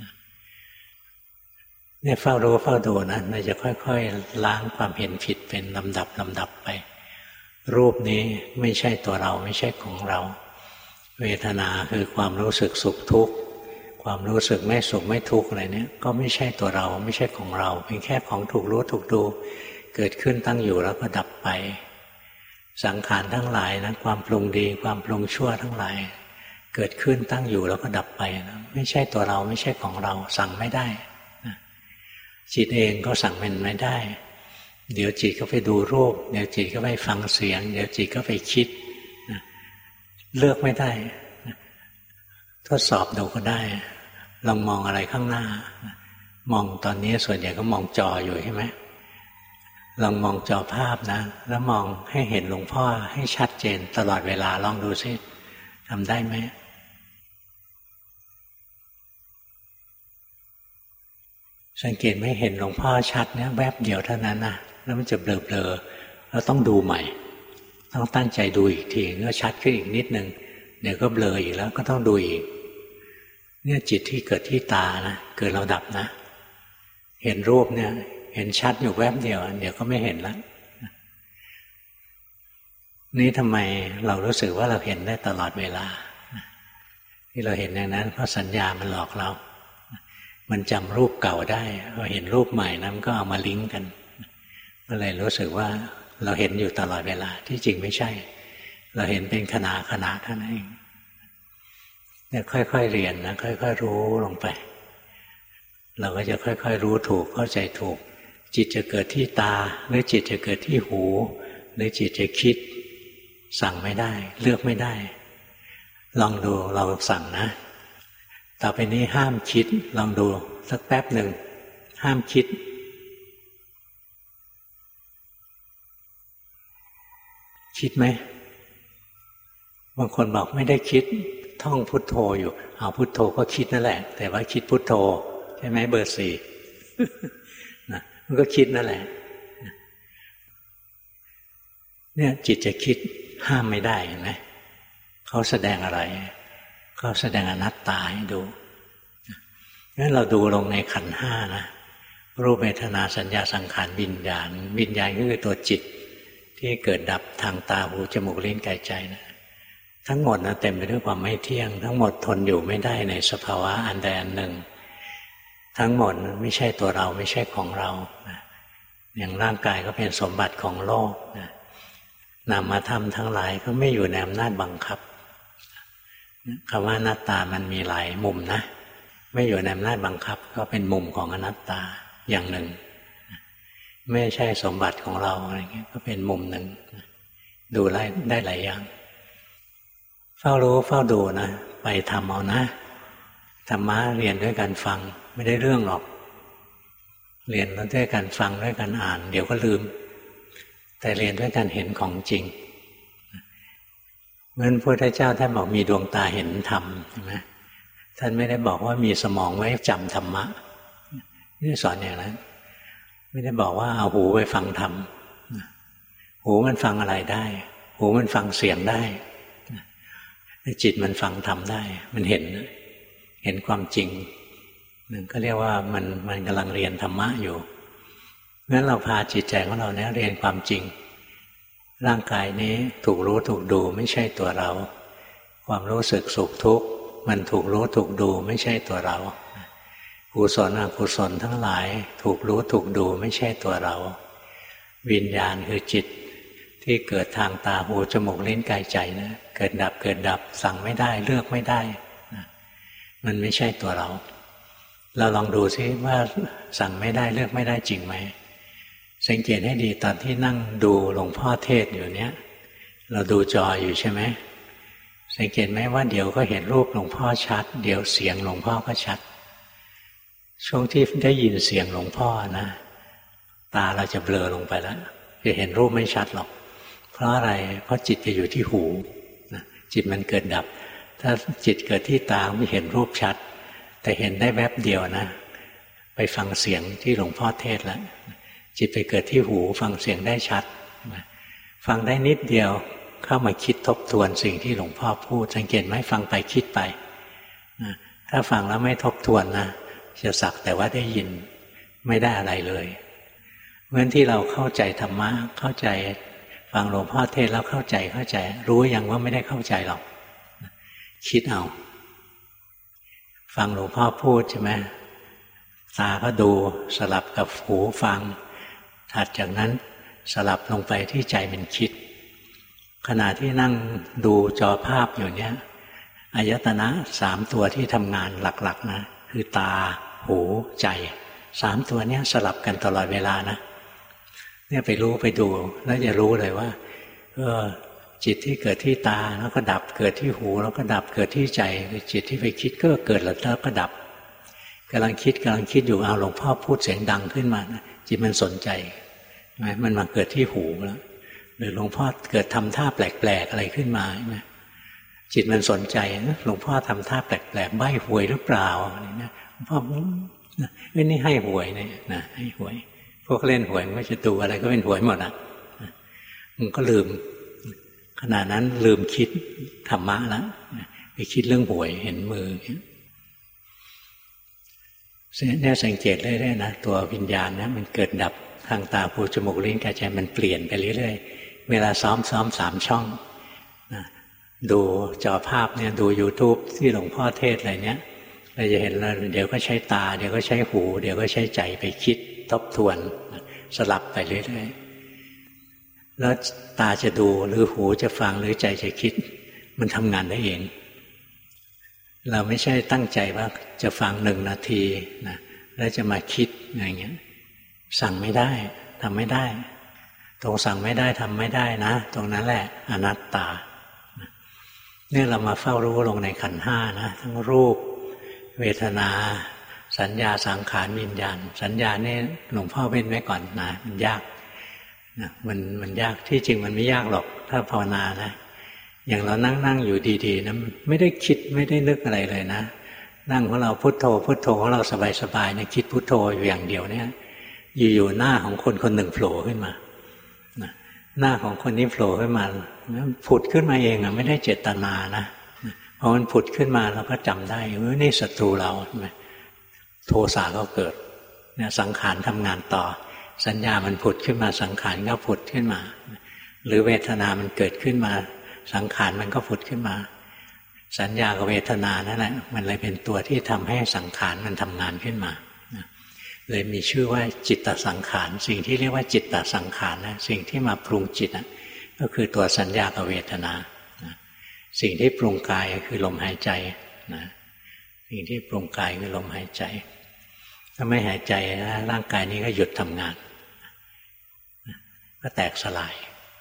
เนี่ยเฝ้ารู้เฝ้าดูนะเราจะค่อยๆล้างความเห็นผิดเป็นลำดับลำดับไปรูปนี้ไม่ใช่ตัวเราไม่ใช่ของเราเวทนาคือความรู้สึกสุขทุกข์ความรู้สึกไม่สุขไม่ทุกข์อะไรเนี่ยก็ไม่ใช่ตัวเราไม่ใช่ของเราเป็นแค่ของถูกรู้ถูกดูเกิดขึ้นตั้งอยู่แล้วก็ดับไปสังขารทั้งหลายนะความปรุงดีความปรุงชั่วทั้งหลายเกิดขึ้นตั้งอยู่แล้วก็ดับไปนะไม่ใช่ตัวเราไม่ใช่ของเราสั่งไม่ได้นะจิตเองก็สั่งมันไม่ได้เดี๋ยวจิตก็ไปดูรูปเดี๋ยวจิตก็ไปฟังเสียงเดี๋ยวจิตก็ไปคิดนะเลือกไม่ได้นะทดสอบดูก็ได้ลองมองอะไรข้างหน้ามองตอนนี้ส่วนใหญ่ก็มองจออยู่ใช่ไหมลองมองจอภาพนะแล้วมองให้เห็นหลวงพ่อให้ชัดเจนตลอดเวลาลองดูสิทำได้ไหมสังเกตไม่เห็นหลวงพ่อชัดเนี่ยแวบเดียวเท่านั้นนะแล้วมันจะเบลอๆแล้วต้องดูใหม่ต้องตั้งใจดูอีกทีก็ชัดขึ้นอีกนิดนึงเดี๋ยวก็เบลออีกแล้วก็ต้องดูอีกเนี่ยจิตที่เกิดที่ตานะเกิดเราดับนะเห็นรูปเนี่ยเห็นชัดอยู่แวบเดียวเดี๋ยวก็ไม่เห็นแล้วนี่ทำไมเรารู้สึกว่าเราเห็นได้ตลอดเวลาที่เราเห็นอย่างนั้นเพราะสัญญามันหลอกเรามันจำรูปเก่าได้พอเห็นรูปใหม่นั้นก็เอามาลิงก์กันก็เลยรู้สึกว่าเราเห็นอยู่ตลอดเวลาที่จริงไม่ใช่เราเห็นเป็นขณะขณะเท่านั้นเองเนี่ยค่อยๆเรียนนะค่อยๆรู้ลงไปเราก็จะค่อยๆรู้ถูกเข้าใจถูกจิตจะเกิดที่ตาหรือจิตจะเกิดที่หูหรือจิตจะคิดสั่งไม่ได้เลือกไม่ได้ลองดูเราสั่งนะต่อไปนี้ห้ามคิดลองดูสักแป๊บหนึ่งห้ามคิดคิดไหมบางคนบอกไม่ได้คิดท่องพุทโธอยู่เอาพุทโธก็คิดนั่นแหละแต่ว่าคิดพุทโธใช่ไหมเบอร์สี่นะมันก็คิดนั่นแหละเนี่ยจิตจะคิดห้ามไม่ได้เห็นไหมเขาแสดงอะไรเขาแสดงอนัตตาให้ดูงั้นเราดูลงในขันธ์ห้านะรูปเวทนาสัญญาสังขารวิญญาณวิญญาณก็คือตัวจิตที่เกิดดับทางตาหูจมูกลิ้นกายใจนะทั้งหมดนะเต็มไปด้วยความไม่เที่ยงทั้งหมดทนอยู่ไม่ได้ในสภาวะอันใดอันหนึ่งทั้งหมดไม่ใช่ตัวเราไม่ใช่ของเราอย่างร่างกายก็เป็นสมบัติของโลกนามธรรมทั้งหลายก็ไม่อยู่ในอำนาจบังคับคำว่าอนัตตามันมีหลายมุมนะไม่อยู่ในอำนาจบังคับก็เป็นมุมของอนัตตาอย่างหนึ่งไม่ใช่สมบัติของเราอะไรเงี้ยก็เป็นมุมหนึ่งดูได้ได้หลายอย่างเฝ้ารู้เฝ้าดูนะไปทำเอานะธรรมะเรียนด้วยการฟังไม่ได้เรื่องหรอกเรียนด้วยการฟังด้วยการอ่านเดี๋ยวก็ลืมแต่เรียนด้วยการเห็นของจริงเหมือนพระพุทธเจ้าท่านบอกมีดวงตาเห็นธรรมใช่ไหมท่านไม่ได้บอกว่ามีสมองไว้จำธรรมะไม่ได้สอนอย่างนั้นไม่ได้บอกว่าเอาหูไปฟังธรรมหูมันฟังอะไรได้หูมันฟังเสียงได้จิตมันฟังธรรมได้มันเห็นเห็นความจริงนั่นก็เรียกว่ามันมันกำลังเรียนธรรมะอยู่งั้นเราพาจิตใจของเราเนี่ยเรียนความจริงร่างกายนี้ถูกรู้ถูกดูไม่ใช่ตัวเราความรู้สึกสุขทุกข์มันถูกรู้ถูกดูไม่ใช่ตัวเรากุศลอกุศลทั้งหลายถูกรู้ถูกดูไม่ใช่ตัวเราวิญญาณคือจิตที่เกิดทางตาหูจมูกลิ้นกายใจนะเกิดดับเกิดดับสั่งไม่ได้เลือกไม่ได้มันไม่ใช่ตัวเราเราลองดูซิว่าสั่งไม่ได้เลือกไม่ได้จริงไหมสังเกตให้ดีตอนที่นั่งดูหลวงพ่อเทศอยู่เนี้ยเราดูจออยู่ใช่ไหมสังเกตไหมว่าเดี๋ยวก็เห็นรูปหลวงพ่อชัดเดี๋ยวเสียงหลวงพ่อก็ชัดช่วงที่ได้ยินเสียงหลวงพ่อนะตาเราจะเบลอลงไปแล้วจะเห็นรูปไม่ชัดหรอกเพราะอะไรเพราะจิตจะอยู่ที่หูนะจิตมันเกิดดับถ้าจิตเกิดที่ตาไม่เห็นรูปชัดแต่เห็นได้แวบเดียวนะไปฟังเสียงที่หลวงพ่อเทศแล้วจิตไปเกิดที่หูฟังเสียงได้ชัดฟังได้นิดเดียวเข้ามาคิดทบทวนสิ่งที่หลวงพ่อพูดสังเกตไหมฟังไปคิดไปถ้าฟังแล้วไม่ทบทวนนะจะสักแต่ว่าได้ยินไม่ได้อะไรเลยเพราะฉะนั้นที่เราเข้าใจธรรมะเข้าใจฟังหลวงพ่อเทศแล้วเข้าใจเข้าใจรู้ยังว่าไม่ได้เข้าใจหรอกคิดเอาฟังหลวงพ่อพูดใช่ไหมตาก็ดูสลับกับหูฟังถัดจากนั้นสลับลงไปที่ใจมันคิดขณะที่นั่งดูจอภาพอยู่เนี้ยอายตนะสามตัวที่ทำงานหลักๆนะคือตาหูใจสามตัวเนี้ยสลับกันตลอดเวลานะเนี่ยไปรู้ไปดูแล้วจะรู้เลยว่าเออจิตที่เกิดที่ตาแล้วก็ดับเกิดที่หูแล้วก็ดับเกิดที่ใจจิตที่ไปคิดก็เกิดแล้วก็ดับกำลังคิดกำลังคิดอยู่เอาหลวงพ่อพูดเสียงดังขึ้นมานะจิตมันสนใจไหมมันมาเกิดที่หูแล้วหรือหลวงพ่อเกิดทำท่าแปลกๆอะไรขึ้นมาใช่ไหมจิตมันสนใจนะหลวงพ่อทำท่าแปลกๆใบ้หวยหรือเปล่าอะไรนะหลวงพ่อเอ้ยนี่ให้หวยเนี่ยนะให้หวยพวกเล่นหวยมันก็จะดูอะไรก็เป็นหวยหมดอ่ะมันก็ลืมขณะนั้นลืมคิดธรรมะแล้วไปคิดเรื่องหวยเห็นมือเนี่ยสังเกตเรื่อยๆนะตัววิญญาณนะมันเกิดดับทางตาหูจมูกลิ้นกายใจมันเปลี่ยนไปเรื่อยๆเวลาซ้อมซ้อมสามช่องนะดูจอภาพเนี่ยดู YouTube ที่หลวงพ่อเทศอะไรเนี้ยเราจะเห็นแล้วเดี๋ยวก็ใช้ตาเดี๋ยวก็ใช้หูเดี๋ยวก็ใช้ใจไปคิดทบทวนสลับไปเรื่อยๆแล้วตาจะดูหรือหูจะฟังหรือใจจะคิดมันทำงานได้เองเราไม่ใช่ตั้งใจว่าจะฟังหนึ่งนาทีนะแล้วจะมาคิดอะไรเงี้ยสั่งไม่ได้ทำไม่ได้ตรงสั่งไม่ได้ทำไม่ได้นะตรงนั้นแหละอนัตตาเนี่ยเรามาเฝ้ารู้ลงในขันธ์ห้านะทั้งรูปเวทนาสัญญาสังขารวิญญาณสัญญาเนี่ยหลวงพ่อเว้นไว้ก่อนนะมันยากนะมันมันยากที่จริงมันไม่ยากหรอกถ้าภาวนานะอย่างเรานั่งนั่งอยู่ดีๆนะไม่ได้คิดไม่ได้นึกอะไรเลยนะนั่งของเราพุทโธพุทโธของเราสบายๆเนี่ยคิดพุทโธอยู่อย่างเดียวเนี่ยอยู่ๆหน้าของคนคนหนึ่งโผล่ขึ้นมาหน้าของคนนี้โผล่ขึ้นมาผุดขึ้นมาเองอ่ะไม่ได้เจตนานะพอมันผุดขึ้นมาเราก็จำได้ว่านี่ศัตรูเราใช่ไหมโทสะก็เกิดเนี่ยสังขารทำงานต่อสัญญามันผุดขึ้นมาสังขารก็ผุดขึ้นมาหรือเวทนามันเกิดขึ้นมาสังขารมันก็ผุดขึ้นมาสัญญากับเวทนานั่นแหละมันเลยเป็นตัวที่ทำให้สังขารมันทำงานขึ้นมาเลยมีชื่อว่าจิตตสังขารสิ่งที่เรียกว่าจิตตสังขารนะสิ่งที่มาปรุงจิตนะก็คือตัวสัญญากับเวทนาสิ่งที่ปรุงกายก็คือลมหายใจนะสิ่งที่ปรุงกายคือลมหายใจถ้าไม่หายใจร่างกายนี้ก็หยุดทำงานก็แตกสลาย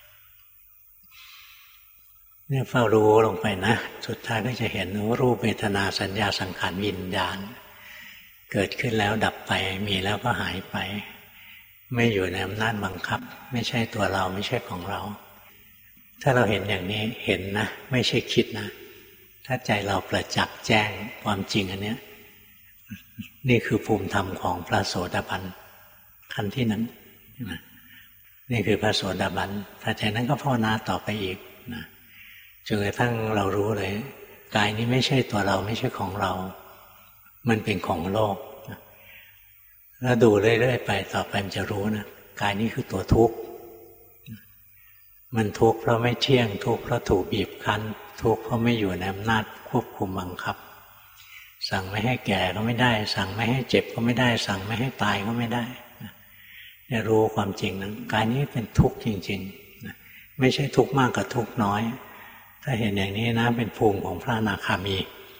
เนี่ยเฝ้ารู้ลงไปนะสุดท้ายก็จะเห็นรูปเวทนาสัญญาสังขารวิญญาณเกิดขึ้นแล้วดับไปมีแล้วก็หายไปไม่อยู่ในอำนาจบังคับไม่ใช่ตัวเราไม่ใช่ของเราถ้าเราเห็นอย่างนี้เห็นนะไม่ใช่คิดนะถ้าใจเราประจักษ์แจ้งความจริงอันเนี้ยนี่คือภูมิธรรมของพระโสดาบันขั้นที่นั้นนะนี่คือพระโสดาบันถ้าจากนั้นก็ภาวนาต่อไปอีกนะจนกระทั่งเรารู้เลยกายนี้ไม่ใช่ตัวเราไม่ใช่ของเรามันเป็นของโลกนะแล้วดูเรื่อยๆไปต่อไปมันจะรู้นะกายนี้คือตัวทุกข์มันทุกข์เพราะไม่เที่ยงทุกข์เพราะถูกบีบคั้นทุกข์เพราะไม่อยู่ในอำนาจควบคุมบังคับสั่งไม่ให้แก่ก็ไม่ได้สั่งไม่ให้เจ็บก็ไม่ได้สั่งไม่ให้ตายก็ไม่ได้เนี่ยรู้ความจริงนั้นกายนี้เป็นทุกข์จริงๆไม่ใช่ทุกข์มากกับทุกข์น้อยถ้าเห็นอย่างนี้นะเป็นภูมิของพระอนาคามี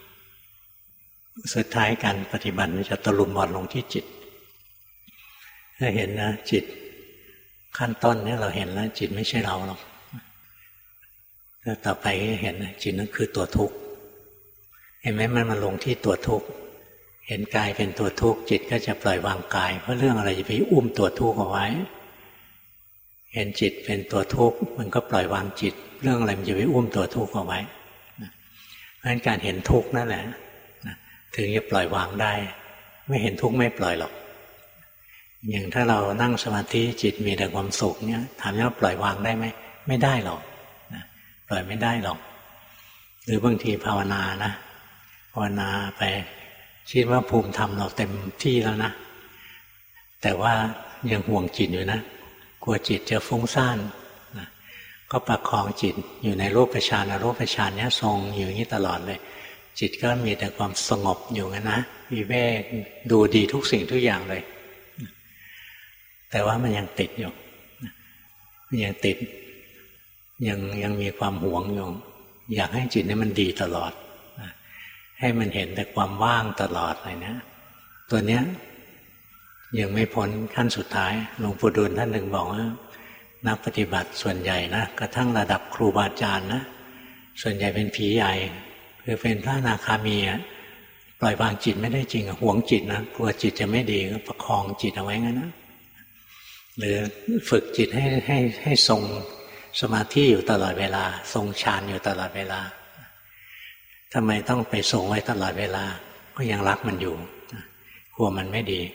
สุดท้ายการปฏิบัติมันจะตะลุมบอลลงที่จิตถ้าเห็นนะจิตขั้นต้นเนี่ยเราเห็นแล้วจิตไม่ใช่เราหรอกแล้วต่อไปก็เห็นจิตนั้นคือตัวทุกข์เห็นไหมมันมาลงที่ตัวทุกข์เห็นกายเป็นตัวทุกข์จิตก็จะปล่อยวางกายเพราะเรื่องอะไรจะไปอุ้มตัวทุกข์เอาไว้เห็นจิตเป็นตัวทุกข์มันก็ปล่อยวางจิตเรื่องอะไรมันจะไปอุ้มตัวทุกข์เอาไว้เพราะฉะนั้นการเห็นทุกข์นั่นแหละถึงจะปล่อยวางได้ไม่เห็นทุกข์ไม่ปล่อยหรอกอย่างถ้าเรานั่งสมาธิจิตมีแต่ความสุขเนี่ยถามว่าปล่อยวางได้ไหมไม่ได้หรอกนะปล่อยไม่ได้หรอกหรือบางทีภาวนานะภาวนาไปคิดว่าภูมิธรรมเราเต็มที่แล้วนะแต่ว่ายังห่วงจิตอยู่นะกลัวจิตจะฟุ้งซ่านนะก็ประคองจิตอยู่ในรูปฌานอรูปฌานเนี้ยทรงอยู่อย่างนี้ตลอดเลยจิตก็มีแต่ความสงบอยู่งั้นนะวิเวกดูดีทุกสิ่งทุกอย่างเลยแต่ว่ามันยังติดอยู่มันยังติดยังยังมีความหวงอยู่อยากให้จิตนี้มันดีตลอดให้มันเห็นแต่ความว่างตลอดเลยนะตัวเนี้ยยังไม่พ้นขั้นสุดท้ายหลวงปู่ดูลท่านหนึ่งบอกว่านักปฏิบัติส่วนใหญ่นะกระทั่งระดับครูบาอาจารย์นะส่วนใหญ่เป็นผีใหญ่คือเป็นพระอนาคามีอะปล่อยวางจิตไม่ได้จริงหวงจิตนะกลัวจิตจะไม่ดีก็ประคองจิตเอาไว้งั้นนะหรือฝึกจิตให้ให้ให้ทรงสมาธิอยู่ตลอดเวลาทรงฌานอยู่ตลอดเวลาทำไมต้องไปทรงไว้ตลอดเวลาก็ยังรักมันอยู่กลัวมันไม่ดี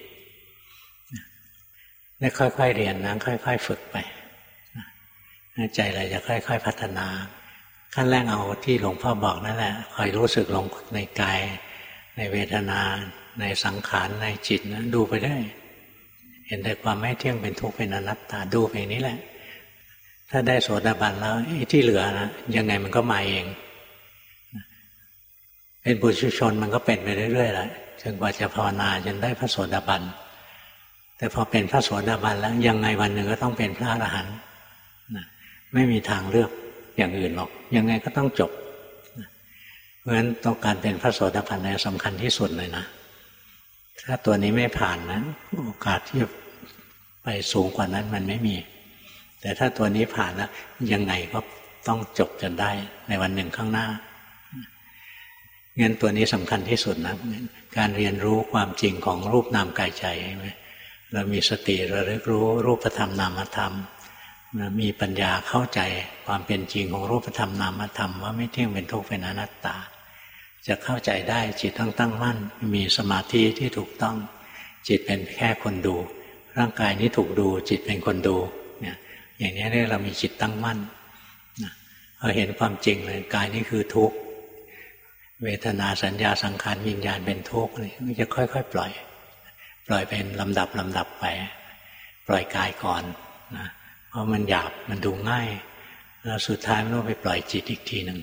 นี่ค่อยๆเรียนนะค่อยๆฝึกไปใจเราจะค่อยๆพัฒนาขั้นแรกเอาที่หลวงพ่อบอกนั่นแหละคอยรู้สึกลงในกายในเวทนาในสังขารในจิตนะดูไปได้เห็นแต่ความไม่เที่ยงเป็นทุกข์เป็นอนัตตาดูไปนี้แหละถ้าได้โสดาบันแล้วที่เหลือนะยังไงมันก็มาเองเป็นปุถุชนมันก็เป็นไปเรื่อยๆแหละจนกว่าจะภาวนาจนได้พระโสดาบันแต่พอเป็นพระโสดาบันแล้วยังไงวันหนึ่งก็ต้องเป็นพระอรหันต์ไม่มีทางเลือกอย่างอื่นหรอกยังไงก็ต้องจบเพราะฉะนั้นต้องการเป็นพระโสดาบันเนี่ยสำคัญที่สุดเลยนะถ้าตัวนี้ไม่ผ่านนะโอกาสที่ไปสูงกว่านั้นมันไม่มีแต่ถ้าตัวนี้ผ่านแล้วยังไงก็ต้องจบจนได้ในวันหนึ่งข้างหน้างั้นตัวนี้สำคัญที่สุดนะการเรียนรู้ความจริงของรูปนามกายใจใช่ไหมเรามีสติระลึกรู้รูปธรรมนามธรรมมีปัญญาเข้าใจความเป็นจริงของรูปธรรมนามธรรมว่าไม่เที่ยงเป็นทุกข์เป็นอนัตตาจะเข้าใจได้จิตต้องตั้งมั่นมีสมาธิที่ถูกต้องจิตเป็นแค่คนดูร่างกายนี้ถูกดูจิตเป็นคนดูเนี่ยอย่างนี้เรียกเรามีจิตตั้งมั่นเราเห็นความจริงเลยกายนี้คือทุกข์เวทนาสัญญาสังขารวิญญาณเป็นทุกข์เลยมันจะค่อยๆปล่อยปล่อยเป็นลำดับลำดับไปปล่อยกายก่อนนะเพราะมันหยาบมันดูง่ายแล้วสุดท้ายมันต้องไปปล่อยจิตอีกทีหนึ่ง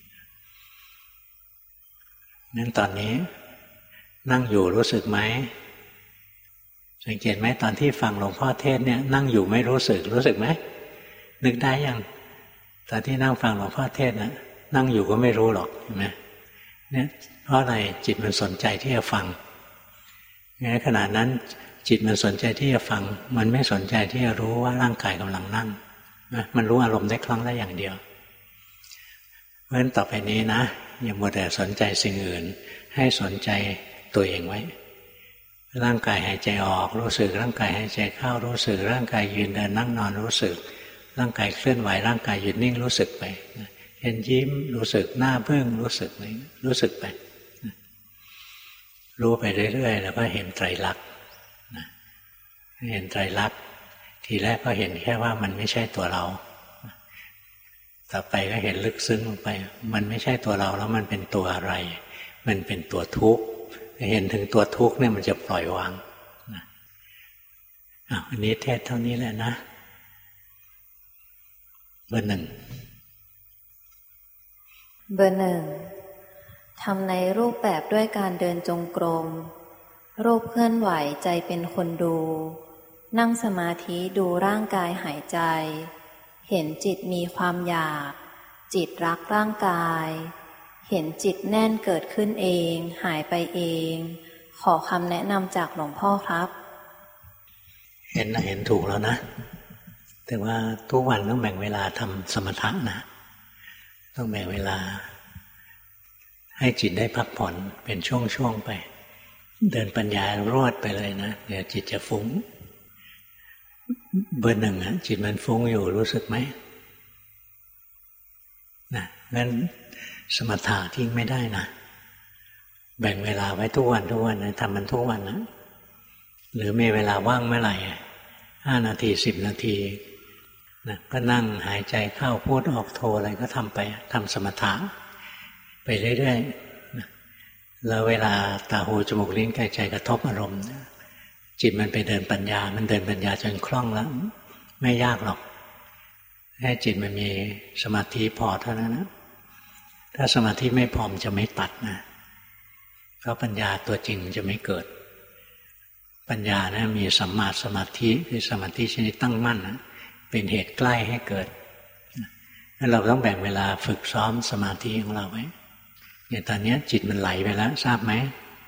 นั้นตอนนี้นั่งอยู่รู้สึกไหมสังเกตไหมตอนที่ฟังหลวงพ่อเทศเนี่ยนั่งอยู่ไม่รู้สึกรู้สึกไหมนึกได้ยังตอนที่นั่งฟังหลวงพ่อเทศนะนั่งอยู่ก็ไม่รู้หรอกเห็นไหมเนี่ยเพราะอะไรจิตมันสนใจที่จะฟังในขณะนั้นจิตมันสนใจที่จะฟังมันไม่สนใจที่จะรู้ว่าร่างกายกำลังนั่งนะมันรู้อารมณ์ได้ครั้งละอย่างเดียวเพราะฉะนั้นต่อไปนี้นะอย่ามัวแต่สนใจสิ่งอื่นให้สนใจตัวเองไว้ร่างกายหายใจออกรู้สึกร่างกายหายใจเข้ารู้สึกร่างกายยืนเดินนั่งนอนรู้สึกร่างกายเคลื่อนไหวร่างกายหยุดนิ่งรู้สึกไปเห็นยิ้มรู้สึกหน้าบึ้งรู้สึกไหมรู้สึกไปรู้ไปเรื่อยๆแล้วก็เห็นไตรลักษณ์เห็นไตรลักษณ์ทีแรกก็เห็นแค่ว่ามันไม่ใช่ตัวเราต่อไปก็เห็นลึกซึ้งลงไปมันไม่ใช่ตัวเราแล้วมันเป็นตัวอะไรมันเป็นตัวทุกข์เห็นถึงตัวทุกข์เนี่ยมันจะปล่อยวางนะอ่ะอันนี้เทศเท่านี้แหละนะเบอร์หนึ่งเบอร์หนึ่งทำในรูปแบบด้วยการเดินจงกรมรูปเคลื่อนไหวใจเป็นคนดูนั่งสมาธิดูร่างกายหายใจเห็นจิตมีความอยากจิตรักร่างกายเห็นจิตแน่นเกิดขึ้นเองหายไปเองขอคำแนะนำจากหลวงพ่อครับเห็นนะเห็นถูกแล้วนะแต่ว่าทุกวันต้องแบ่งเวลาทำสมถะนะต้องแบ่งเวลาให้จิตได้พักผ่อนเป็นช่วงๆไปเดินปัญญารวดไปเลยนะเดี๋ยวจิตจะฟุ้งเบอร์หนึ่งอะจิตมันฟุ้งอยู่รู้สึกไหมนะงั้นสมถะทิ้งไม่ได้นะแบ่งเวลาไว้ทุกวันทุกวันนะทำมันทุกวันนะหรือมีเวลาว่างเมื่อไหร่ห้านาทีสิบนาทีนะก็นั่งหายใจเข้าพูดออกโทอะไรก็ทำไปทำสมถะไปเรื่อยๆนะแล้วเวลาตาหูจมูกลิ้นกายใจกระทบอารมณ์จิตมันไปเดินปัญญามันเดินปัญญาจนคล่องแล้วไม่ยากหรอกให้จิตมันมีสมาธิพอเท่านั้นนะถ้าสมาธิไม่พอมจะไม่ตัดนะเพราะปัญญาตัวจริงมันจะไม่เกิดปัญญานะมีสัมมาสมาธิคือสมาธิชนิดตั้งมั่นนะเป็นเหตุใกล้ให้เกิดงั้นเราต้องแบ่งเวลาฝึกซ้อมสมาธิของเราไว้เนี่ยตอนนี้จิตมันไหลไปแล้วทราบไหม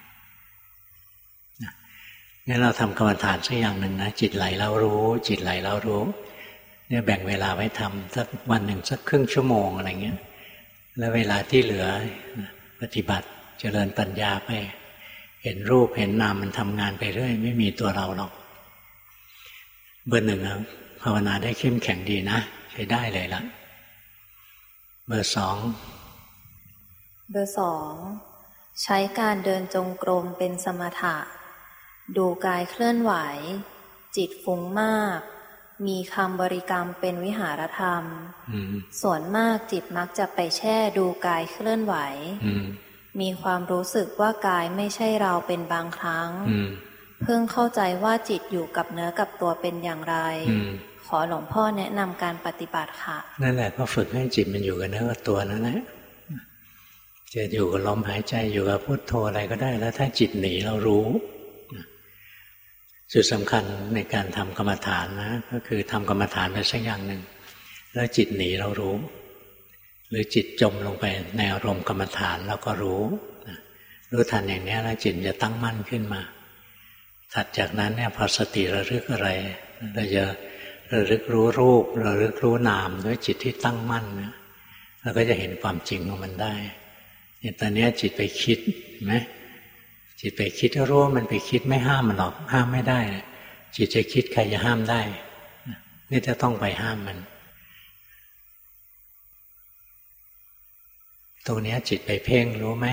งั้นเราทำกรรมฐานสักอย่างหนึ่งนะจิตไหลเรารู้จิตไหลเรารู้เนี่ยแบ่งเวลาไว้ทำสักวันหนึ่งสักครึ่งชั่วโมงอะไรเงี้ยแล้วเวลาที่เหลือปฏิบัติเจริญปัญญาไปเห็นรูปเห็นนามมันทำงานไปเรื่อยไม่มีตัวเราหรอกเบอร์หนึ่งนะภาวนาได้เข้มแข็งดีนะใช้ได้เลยละเบอร์สองเบอร์สองใช้การเดินจงกรมเป็นสมถะดูกายเคลื่อนไหวจิตฟุ้งมากมีคำบริกรรมเป็นวิหารธรรมส่วนมากจิตมักจะไปแช่ดูกายเคลื่อนไหวมีความรู้สึกว่ากายไม่ใช่เราเป็นบางครั้งเพิ่งเข้าใจว่าจิตอยู่กับเนื้อกับตัวเป็นอย่างไรขอหลวงพ่อแนะนำการปฏิบัติค่ะนั่นแหละก็ฝึกให้จิตมันอยู่กับเนื้อกับตัวนั่นแหละจะอยู่กับลมหายใจอยู่กับพุทโธอะไรก็ได้แล้วถ้าจิตหนีเรารู้จุดสำคัญในการทำกรรมฐานนะก็คือทำกรรมฐานไปสักอย่างหนึ่งแล้วจิตหนีเรารู้หรือจิตจมลงไปในอารมณ์กรรมฐานเราก็รู้รู้ทันอย่างนี้แล้วจิตจะตั้งมั่นขึ้นมาถัดจากนั้นเนี่ยพอสติระลึกอะไรเราจะระลึกรู้รูประลึกรู้นามด้วยจิตที่ตั้งมั่นนะเราก็จะเห็นความจริงของมันได้เนี่ยตอนนี้จิตไปคิดเห็นไหมจิตไปคิดก็รู้ว่ามันไปคิดไม่ห้ามมันหรอกห้ามไม่ได้จิตจะคิดใครจะห้ามได้นี่จะต้องไปห้ามมันตรงนี้จิตไปเพ่งรู้ไหม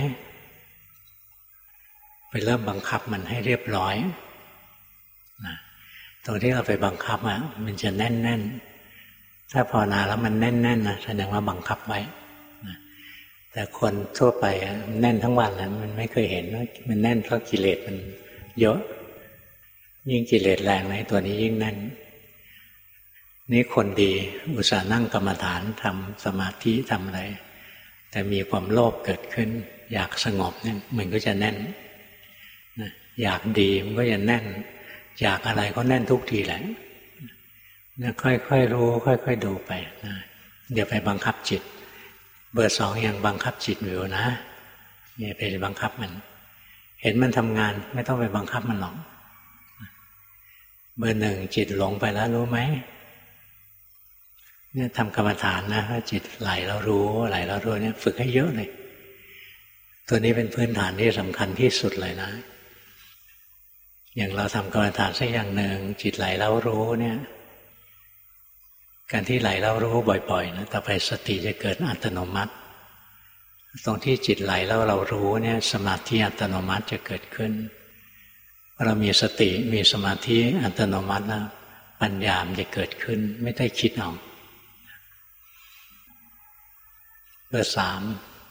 ไปเริ่มบังคับมันให้เรียบร้อยนะตรงที่เราไปบังคับอ่ะมันจะแน่นแน่นถ้าภาวนาแล้วมันแน่นแน่นนะแสดงว่าบังคับไว้นะแต่คนทั่วไปแน่นทั้งวันนะมันไม่เคยเห็นว่ามันแน่นเพราะกิเลสมันเยอะยิ่งกิเลสแรงไหนตัวนี้ยิ่งแน่นนี่คนดีอุตส่าห์นั่งกรรมฐานทำสมาธิทำอะไรแต่มีความโลภเกิดขึ้นอยากสงบเนี่ยมันก็จะแน่นนะอยากดีมันก็จะแน่นอยากอะไรก็แน่นทุกทีแหละนะค่อยๆรู้ค่อยๆดูไปนะเดี๋ยวไปบังคับจิตเบอร์สองยังบังคับจิตอยู่นะอย่าไปบังคับมันเห็นมันทำงานไม่ต้องไปบังคับมันหรอกเบอร์หนึ่งจิตหลงไปแล้วรู้ไหมเนี่ยทำกรรมฐานนะถ้าจิตไหลแล้วรู้ไหลแล้วรู้เนี่ยฝึกให้เยอะเลยตัวนี้เป็นพื้นฐานที่สำคัญที่สุดเลยนะอย่างเราทำกรรมฐานสักอย่างหนึ่งจิตไหลแล้วรู้เนี่ยการที่ไหลแล้วรู้บ่อยๆนะต่อไปสติจะเกิดอัตโนมัติตรงที่จิตไหลแล้วเรารู้เนี่ยสมาธิอัตโนมัติจะเกิดขึ้นเรามีสติมีสมาธิอัตโนมัติแล้วปัญญามันจะเกิดขึ้นไม่ได้คิดเอาเบอร์สาม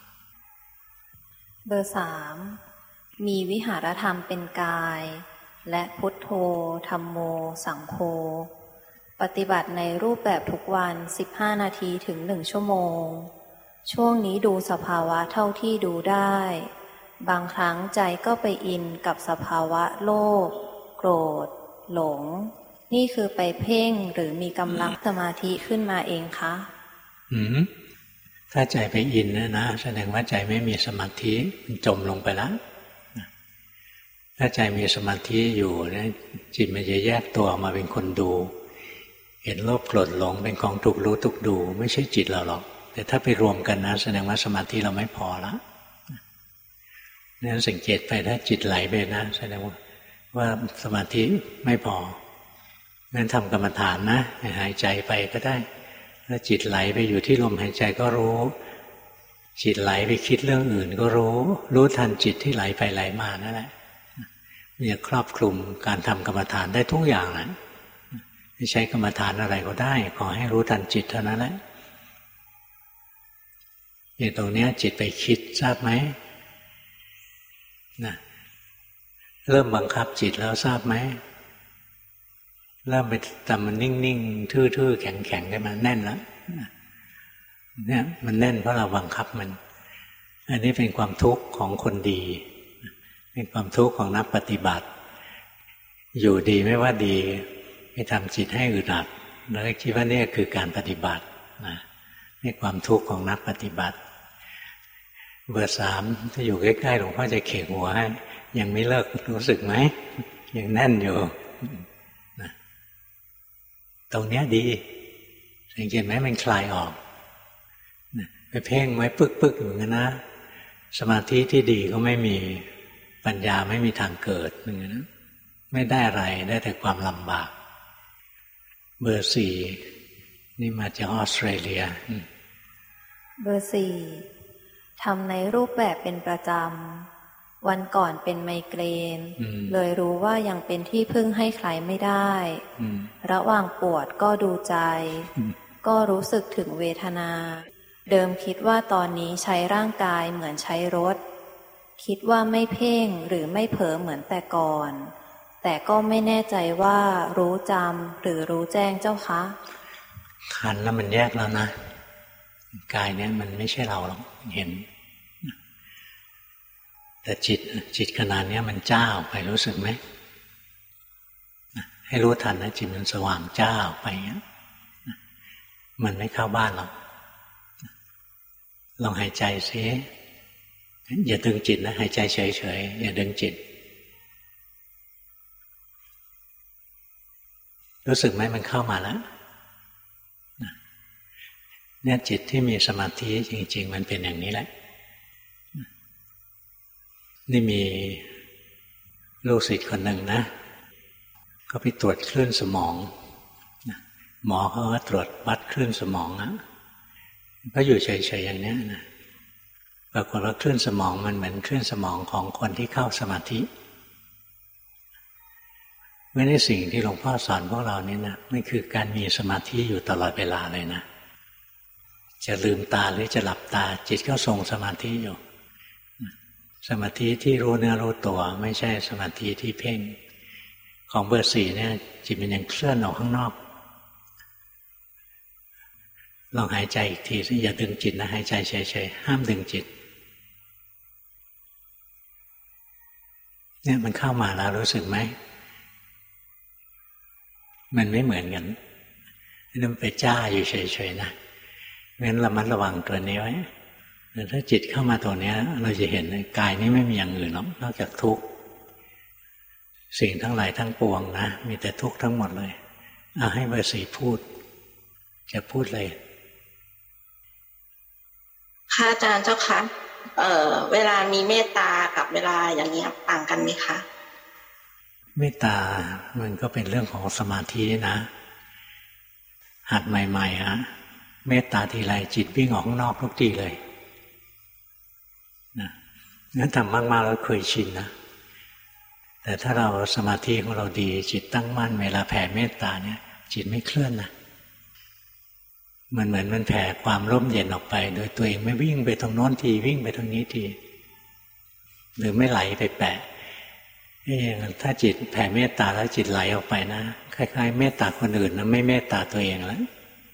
เบอร์สามมีวิหารธรรมเป็นกายและพุทโธธัมโมสังโฆปฏิบัติในรูปแบบทุกวันสิบห้านาทีถึงหนึ่งชั่วโมงช่วงนี้ดูสภาวะเท่าที่ดูได้บางครั้งใจก็ไปอินกับสภาวะโลภโกรธหลงนี่คือไปเพ่งหรือมีกำลังสมาธิขึ้นมาเองคะอืมถ้าใจไปอินนะนะแสดงว่าใจไม่มีสมาธิมันจมลงไปแล้วถ้าใจมีสมาธิอยู่เนี่ยจิตมันจะแยกตัวออกมาเป็นคนดูเห็นโลภโกรธหลงเป็นของถูกรู้ถูกดูไม่ใช่จิตเราหรอกแต่ถ้าไปรวมกันนะแสดงว่าสมาธิเราไม่พอแล้วนั้นสังเกตไปถ้าจิตไหลไปนะแสดงว่าว่าสมาธิไม่พองั้นทำกรรมฐานนะหายใจไปก็ได้ถ้าจิตไหลไปอยู่ที่ลมหายใจก็รู้จิตไหลไปคิดเรื่องอื่นก็รู้รู้ทันจิตที่ไหลไปไหลมานั่นแหละมันจะครอบคลุมการทำกรรมฐานได้ทุกอย่างนะไม่ใช้กรรมฐานอะไรก็ได้ขอให้รู้ทันจิตเท่านั้นแหละอย่างตรงนี้จิตไปคิดทราบไหมนะเริ่มบังคับจิตแล้วทราบไหมเริ่มไปทำมันนิ่งๆทื่อๆแข็งๆได้มันแน่นแล้วเนี่ยมันแน่นเพราะเราบังคับมันอันนี้เป็นความทุกข์ของคนดีเป็นความทุกข์ของนักปฏิบัติอยู่ดีไม่ว่าดีไปทำจิตให้อึดอัดแล้วคิดว่านี่คือการปฏิบัตินะนี่ความทุกข์ของนักปฏิบัติเบอร์สามถ้าอยู่ใกล้ๆหลวงพ่อจะเขกหัวให้ยังไม่เลิกรู้สึกไหมยังแน่นอยู่นะตรงเนี้ยดีสังเกตไหมมันคลายออกนะไปเพ่งไว้ปึ๊กๆอย่างนั้นนะสมาธิที่ดีก็ไม่มีปัญญาไม่มีทางเกิดอย่างนั้นไม่ได้อะไรได้แต่ความลำบากเบอร์สี่นี่มาจากออสเตรเลียเบอร์สี่ทำในรูปแบบเป็นประจำวันก่อนเป็นไมเกรนเลยรู้ว่ายังเป็นที่พึ่งให้ใครไม่ได้ระหว่างปวดก็ดูใจก็รู้สึกถึงเวทนาเดิมคิดว่าตอนนี้ใช้ร่างกายเหมือนใช้รถคิดว่าไม่เพ่งหรือไม่เผลอเหมือนแต่ก่อนแต่ก็ไม่แน่ใจว่ารู้จำหรือรู้แจ้งเจ้าคะขันแล้วมันแยกแล้วนะกายเนี่ยมันไม่ใช่เราหรอกเห็นแต่จิตจิตขนาดนี้มันจ้าออกไปรู้สึกไหมให้รู้ทันนะจิตมันสว่างจ้าออกไปมันไม่เข้าบ้านหรอกลองหายใจซิอย่าดึงจิตนะหายใจเฉยๆอย่าดึงจิตรู้สึกไหมมันเข้ามาแล้วเนี่ยจิตที่มีสมาธิจริงๆมันเป็นอย่างนี้แหละนี่มีลูกศิษย์คนหนึ่งนะก็ไปตรวจคลื่นสมองหมอเขาก็ตรวจวัดคลื่นสมองนะก็อยู่เฉยๆอย่างนี้นะปรากฏว่าคลื่นสมองมันเหมือนคลื่นสมองของคนที่เข้าสมาธิไม่ได้สิ่งที่หลวงพ่อสอนพวกเรานี่นะมันคือการมีสมาธิอยู่ตลอดเวลาเลยนะจะลืมตาหรือจะหลับตาจิตก็ทรงสมาธิอยู่สมาธิที่รู้เนื้อรู้ตัวไม่ใช่สมาธิที่เพ่งของเบอร์สี่เนี่ยจิตมันยังเคลื่อนออกข้างนอกลองหายใจอีกทีสิอย่าดึงจิตนะหายใจเฉยๆห้ามดึงจิตเนี่ยมันเข้ามาแล้วรู้สึกไหมมันไม่เหมือนกันนั่นไปจ้าอยู่เฉยๆนะงั้นระมัดระวังตัวนี้ไว้แต่ถ้าจิตเข้ามาตัวนี้เราจะเห็นกายนี้ไม่มีอย่างอื่นหรอกนอกจากทุกข์สิ่งทั้งหลายทั้งปวงนะมีแต่ทุกข์ทั้งหมดเลยเอาให้เบอร์สี่พูดจะพูดเลยค่ะอาจารย์เจ้าคะเอ่อเวลามีเมตตากับเวลาอย่างนี้ต่างกันไหมคะเมตตามันก็เป็นเรื่องของสมาธินะหัดใหม่ๆฮะเมตตาทีไรจิตวิ่งออกข้างนอกทุกทีเลยนะงั้นทำมากๆแล้วเคยชินนะแต่ถ้าเราสมาธิของเราดีจิตตั้งมั่นเวลาแผ่เมตตาเนี่ยจิตไม่เคลื่อนนะมันเหมือนมันแผ่ความร่มเย็นออกไปโดยตัวเองไม่วิ่งไปตรงโน้นทีวิ่งไปตรงนี้ทีหรือไม่ไหลไปแปะถ้าจิตแผ่เมตตาแล้วจิตไหลออกไปนะคล้ายๆเมตตาคนอื่นนะไม่เมตตาตัวเองแล้ว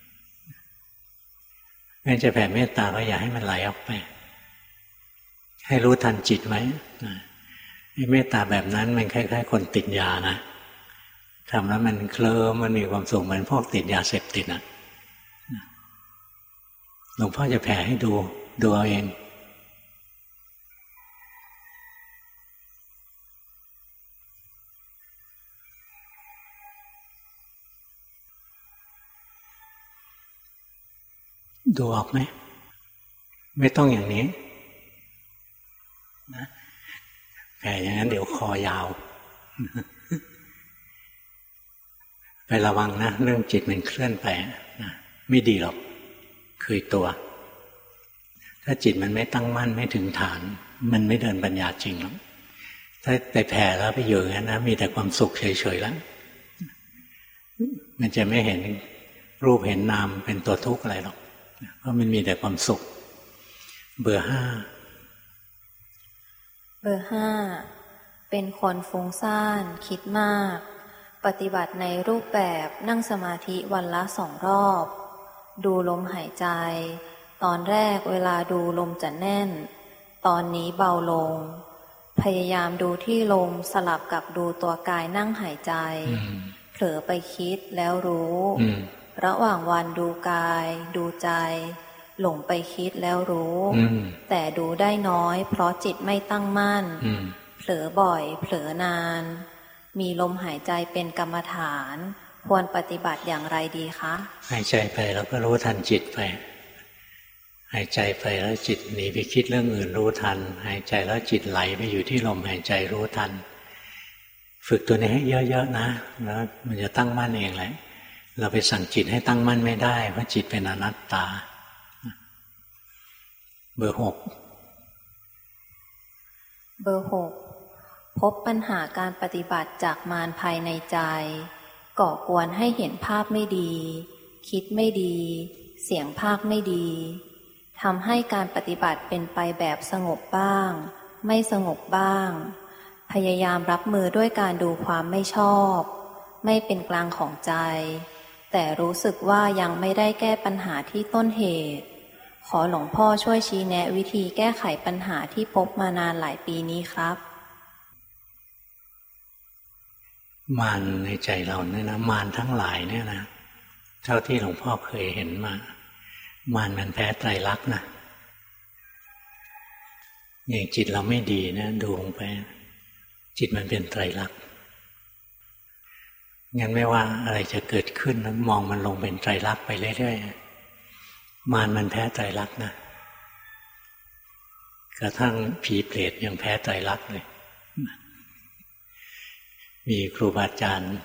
งั้นจะแผ่เมตตาก็อย่าให้มันไหลออกไปให้รู้ทันจิตไว้เมตตาแบบนั้นมันคล้ายๆคนติดยานะทำแล้วมันเคลิ้มมันมีความสุขเหมือนพวกติดยาเสพติดนะหลวงพ่อจะแผ่ให้ดูดูเอาเองดูออกไหมไม่ต้องอย่างนี้นะแผ่อย่างนั้นเดี๋ยวคอยาวไประวังนะเรื่องจิตมันเคลื่อนไปนะไม่ดีหรอกเคยตัวถ้าจิตมันไม่ตั้งมั่นไม่ถึงฐานมันไม่เดินปัญญาจริงหรอกถ้าไปแผ่แล้วไปอยู่อย่างนั้นนะมีแต่ความสุขเฉยๆแล้วมันจะไม่เห็นรูปเห็นนามเป็นตัวทุกข์อะไรหรอกเพราะมันมีแต่ความสุขเบอร์ห้าเบอร์ห้าเป็นคนฟุ้งซ่านคิดมากปฏิบัติในรูปแบบนั่งสมาธิวันละสองรอบดูลมหายใจตอนแรกเวลาดูลมจะแน่นตอนนี้เบาลงพยายามดูที่ลมสลับกับดูตัวกายนั่งหายใจเผลอไปคิดแล้วรู้ระหว่างวันดูกายดูใจหลงไปคิดแล้วรู้แต่ดูได้น้อยเพราะจิตไม่ตั้งมั่นเผลอบ่อยเผลอนานมีลมหายใจเป็นกรรมฐานควรปฏิบัติอย่างไรดีคะหายใจไปแล้วก็รู้ทันจิตไปหายใจไปแล้วจิตหนีไปคิดเรื่องอื่นรู้ทันหายใจแล้วจิตไหลไปอยู่ที่ลมหายใจรู้ทันฝึกตัวนี้ให้เยอะๆนะแล้วมันจะตั้งมั่นเองแหละเราไปสั่งจิตให้ตั้งมั่นไม่ได้เพราะจิตเป็นอนัตตาเบอร์หกเบอร์หกพบปัญหาการปฏิบัติจากมารภายในใจก่อกวนให้เห็นภาพไม่ดีคิดไม่ดีเสียงภาคไม่ดีทำให้การปฏิบัติเป็นไปแบบสงบบ้างไม่สงบบ้างพยายามรับมือด้วยการดูความไม่ชอบไม่เป็นกลางของใจแต่รู้สึกว่ายังไม่ได้แก้ปัญหาที่ต้นเหตุขอหลวงพ่อช่วยชี้แนะวิธีแก้ไขปัญหาที่พบมานานหลายปีนี้ครับมารในใจเราเนี่ยนะมารทั้งหลายเนี่ยนะเท่าที่หลวงพ่อเคยเห็นมามารมันแพ้ไตรลักษณ์นะอย่างจิตเราไม่ดีนะดูลงไปจิตมันเป็นไตรลักษณ์งั้นไม่ว่าอะไรจะเกิดขึ้นนะมองมันลงเป็นไตรลักษณ์ไปเรื่อยๆมารมันแพ้ไตรลักษณ์นะกระทั่งผีเปรตยังแพ้ไตรลักษณ์เลยมีครูบาอาจารย์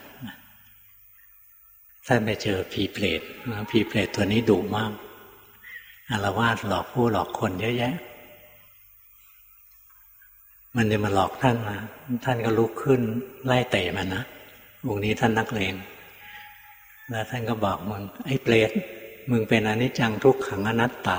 ท่านไปเจอผีเปรตผีเปรตตัวนี้ดุมากอาละวาดหลอกผู้หลอกคนเยอะแยะมันจะมาหลอกท่านนะท่านก็ลุกขึ้นไล่เตะมันนะองค์นี้ท่านนักเลงแล้วท่านก็บอกมึงไอ้เปรตมึงเป็นอนิจจังทุกขังอนัตตา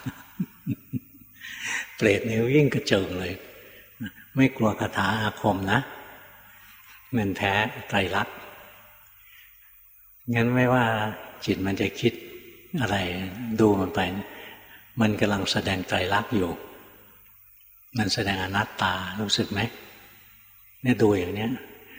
เปรตนี่วิ่งกระเจิงเลยไม่กลัวคาถาอาคมนะมันแพ้ไตรลักษณ์งั้นไม่ว่าจิตมันจะคิดอะไรดูมันไปมันกำลังแสดงไตรลักษณ์อยู่มันแสดงอนัตตารู้สึกไหมเนี่ยดูอย่างเนี้ย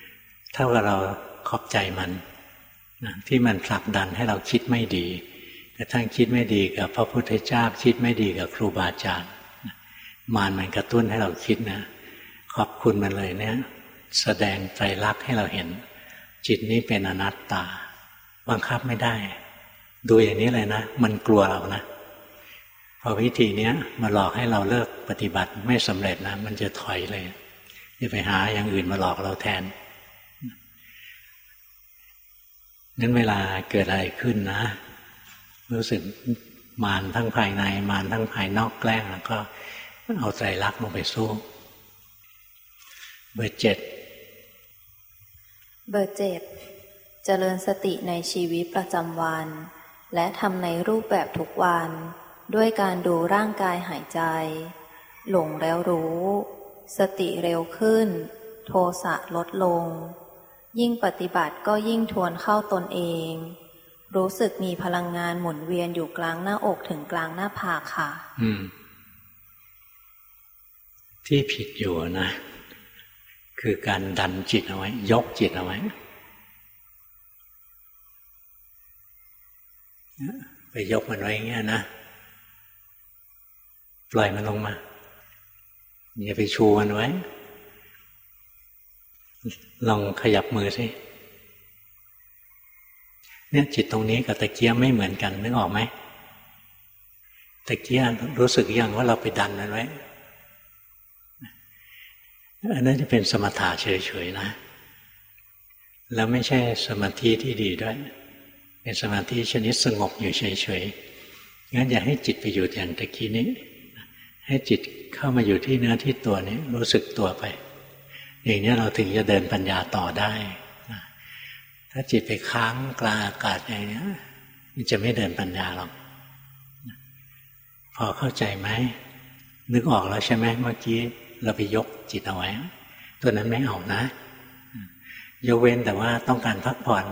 เท่ากับเราขอบใจมันนะที่มันผลักดันให้เราคิดไม่ดีกระทั่งคิดไม่ดีกับพระพุทธเจ้าคิดไม่ดีกับครูบาอาจารย์มารมันกระตุ้นให้เราคิดนะขอบคุณมันเลยเนี่ยแสดงไตรลักษณ์ให้เราเห็นจิตนี้เป็นอนัตตาบังคับไม่ได้ดูอย่างนี้เลยนะมันกลัวเรานะพอวิธีนี้มาหลอกให้เราเลิกปฏิบัติไม่สำเร็จนะมันจะถอยเลยจะไปหาอย่างอื่นมาหลอกเราแทนนั้นเวลาเกิดอะไรขึ้นนะรู้สึกมารทั้งภายในมารทั้งภายนอกแกล้งแล้วก็เอาไตรลักษณ์ลงไปสู้เบอร์เจ็ดเบอร์เจ็ดเจริญสติในชีวิตประจำวันและทำในรูปแบบทุกวันด้วยการดูร่างกายหายใจหลงแล้วรู้สติเร็วขึ้นโทสะลดลงยิ่งปฏิบัติก็ยิ่งทวนเข้าตนเองรู้สึกมีพลังงานหมุนเวียนอยู่กลางหน้าอกถึงกลางหน้าผากค่ะอืมที่ผิดอยู่นะคือการดันจิตเอาไว้ยกจิตเอาไว้ไปยกมันไว้อย่างเงี้ยนะปล่อยมันลงมาอย่าไปชูมันไว้ลองขยับมือสิเนี่ยจิตตรงนี้กับตะเกียบไม่เหมือนกันนึกออกไหมตะเกียบรู้สึกยังว่าเราไปดันมันไว้อันนั้นจะเป็นสมถะเฉยๆนะแล้วไม่ใช่สมาธิที่ดีด้วยเป็นสมาธิชนิดสงบอยู่เฉยๆงั้นอย่าให้จิตไปอยู่อย่างตะกี้นี้ให้จิตเข้ามาอยู่ที่เนื้อที่ตัวนี้รู้สึกตัวไปอย่างนี้เราถึงจะเดินปัญญาต่อได้ถ้าจิตไปค้างกลางอากาศอย่างนี้มันจะไม่เดินปัญญาหรอกพอเข้าใจไหมนึกออกแล้วใช่ไหมเมื่อกี้เราไปยกจิตเอาไว้ตัวนั้นไม่เอานะยกเว้นแต่ว่าต้องการพักผ่อน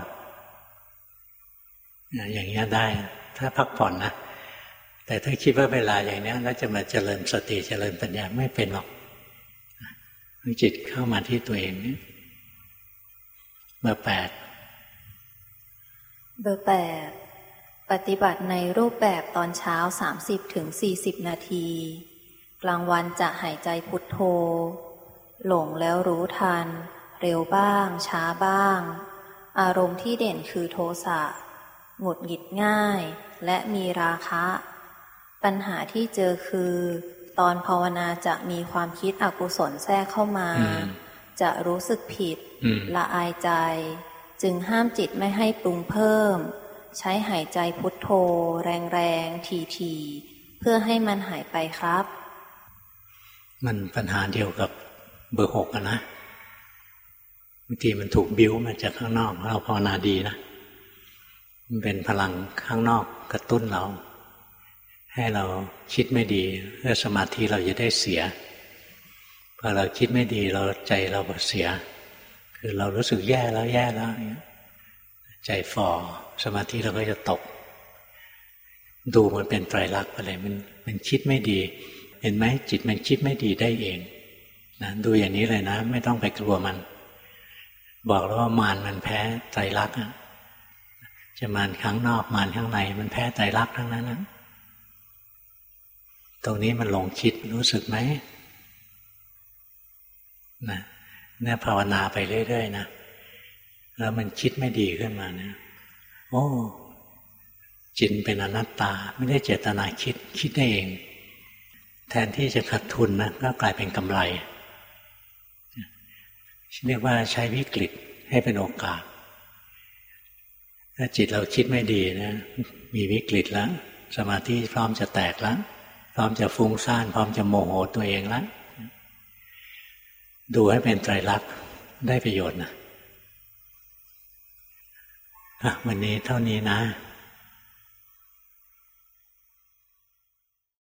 อย่างนี้ได้ถ้าพักผ่อนนะแต่ถ้าคิดว่าเวลาอย่างนี้แล้วจะมาเจริญสติเจริญปัญญาไม่เป็นหรอกจิตเข้ามาที่ตัวเองนี่เบอร์แปดเบอร์แปดปฏิบัติในรูปแบบตอนเช้า สามสิบถึงสี่สิบ นาทีกลางวันจะหายใจพุทโธหลงแล้วรู้ทันเร็วบ้างช้าบ้างอารมณ์ที่เด่นคือโทสะหงุดหงิดง่ายและมีราคะปัญหาที่เจอคือตอนภาวนาจะมีความคิดอกุศลแทรกเข้ามาจะรู้สึกผิดละอายใจจึงห้ามจิตไม่ให้ปรุงเพิ่มใช้หายใจพุทโธแรงๆทีๆเพื่อให้มันหายไปครับมันปัญหาเดียวกับเบอร์หกอะนะบางทีมันถูกบิ้วมาจากข้างนอกเราภาวนาดีนะมันเป็นพลังข้างนอกกระตุ้นเราให้เราคิดไม่ดีเพื่อสมาธิเราจะได้เสียพอเราคิดไม่ดีเราใจเราเสียคือเรารู้สึกแย่แล้วแย่แล้วใจฝ่อสมาธิเราก็จะตกดูมันเป็นไตรลักษณ์อะไรมันมันคิดไม่ดีเห็นไหมจิตมันคิดไม่ดีได้เองนะดูอย่างนี้เลยนะไม่ต้องไปกลัวมันบอกแล้วว่ามารมันแพ้ไตรลักษณ์จะมารข้างนอกมารข้างในมันแพ้ไตรลักษณ์ทั้งนั้นนะตรงนี้มันหลงคิดรู้สึกไหมนะเนี่ยภาวนาไปเรื่อยๆนะแล้วมันคิดไม่ดีขึ้นมาเนี่ยโอ้จิตเป็นอนัตตาไม่ได้เจตนาคิดคิดได้เองแทนที่จะขาดทุนนะก็กลายเป็นกำไรเรียกว่าใช้วิกฤตให้เป็นโอกาสถ้าจิตเราคิดไม่ดีนะมีวิกฤตแล้วสมาธิพร้อมจะแตกแล้วพร้อมจะฟุ้งซ่านพร้อมจะโมโหตัวเองแล้วดูให้เป็นไตรลักษณ์ได้ประโยชน์นะวันนี้เท่านี้นะ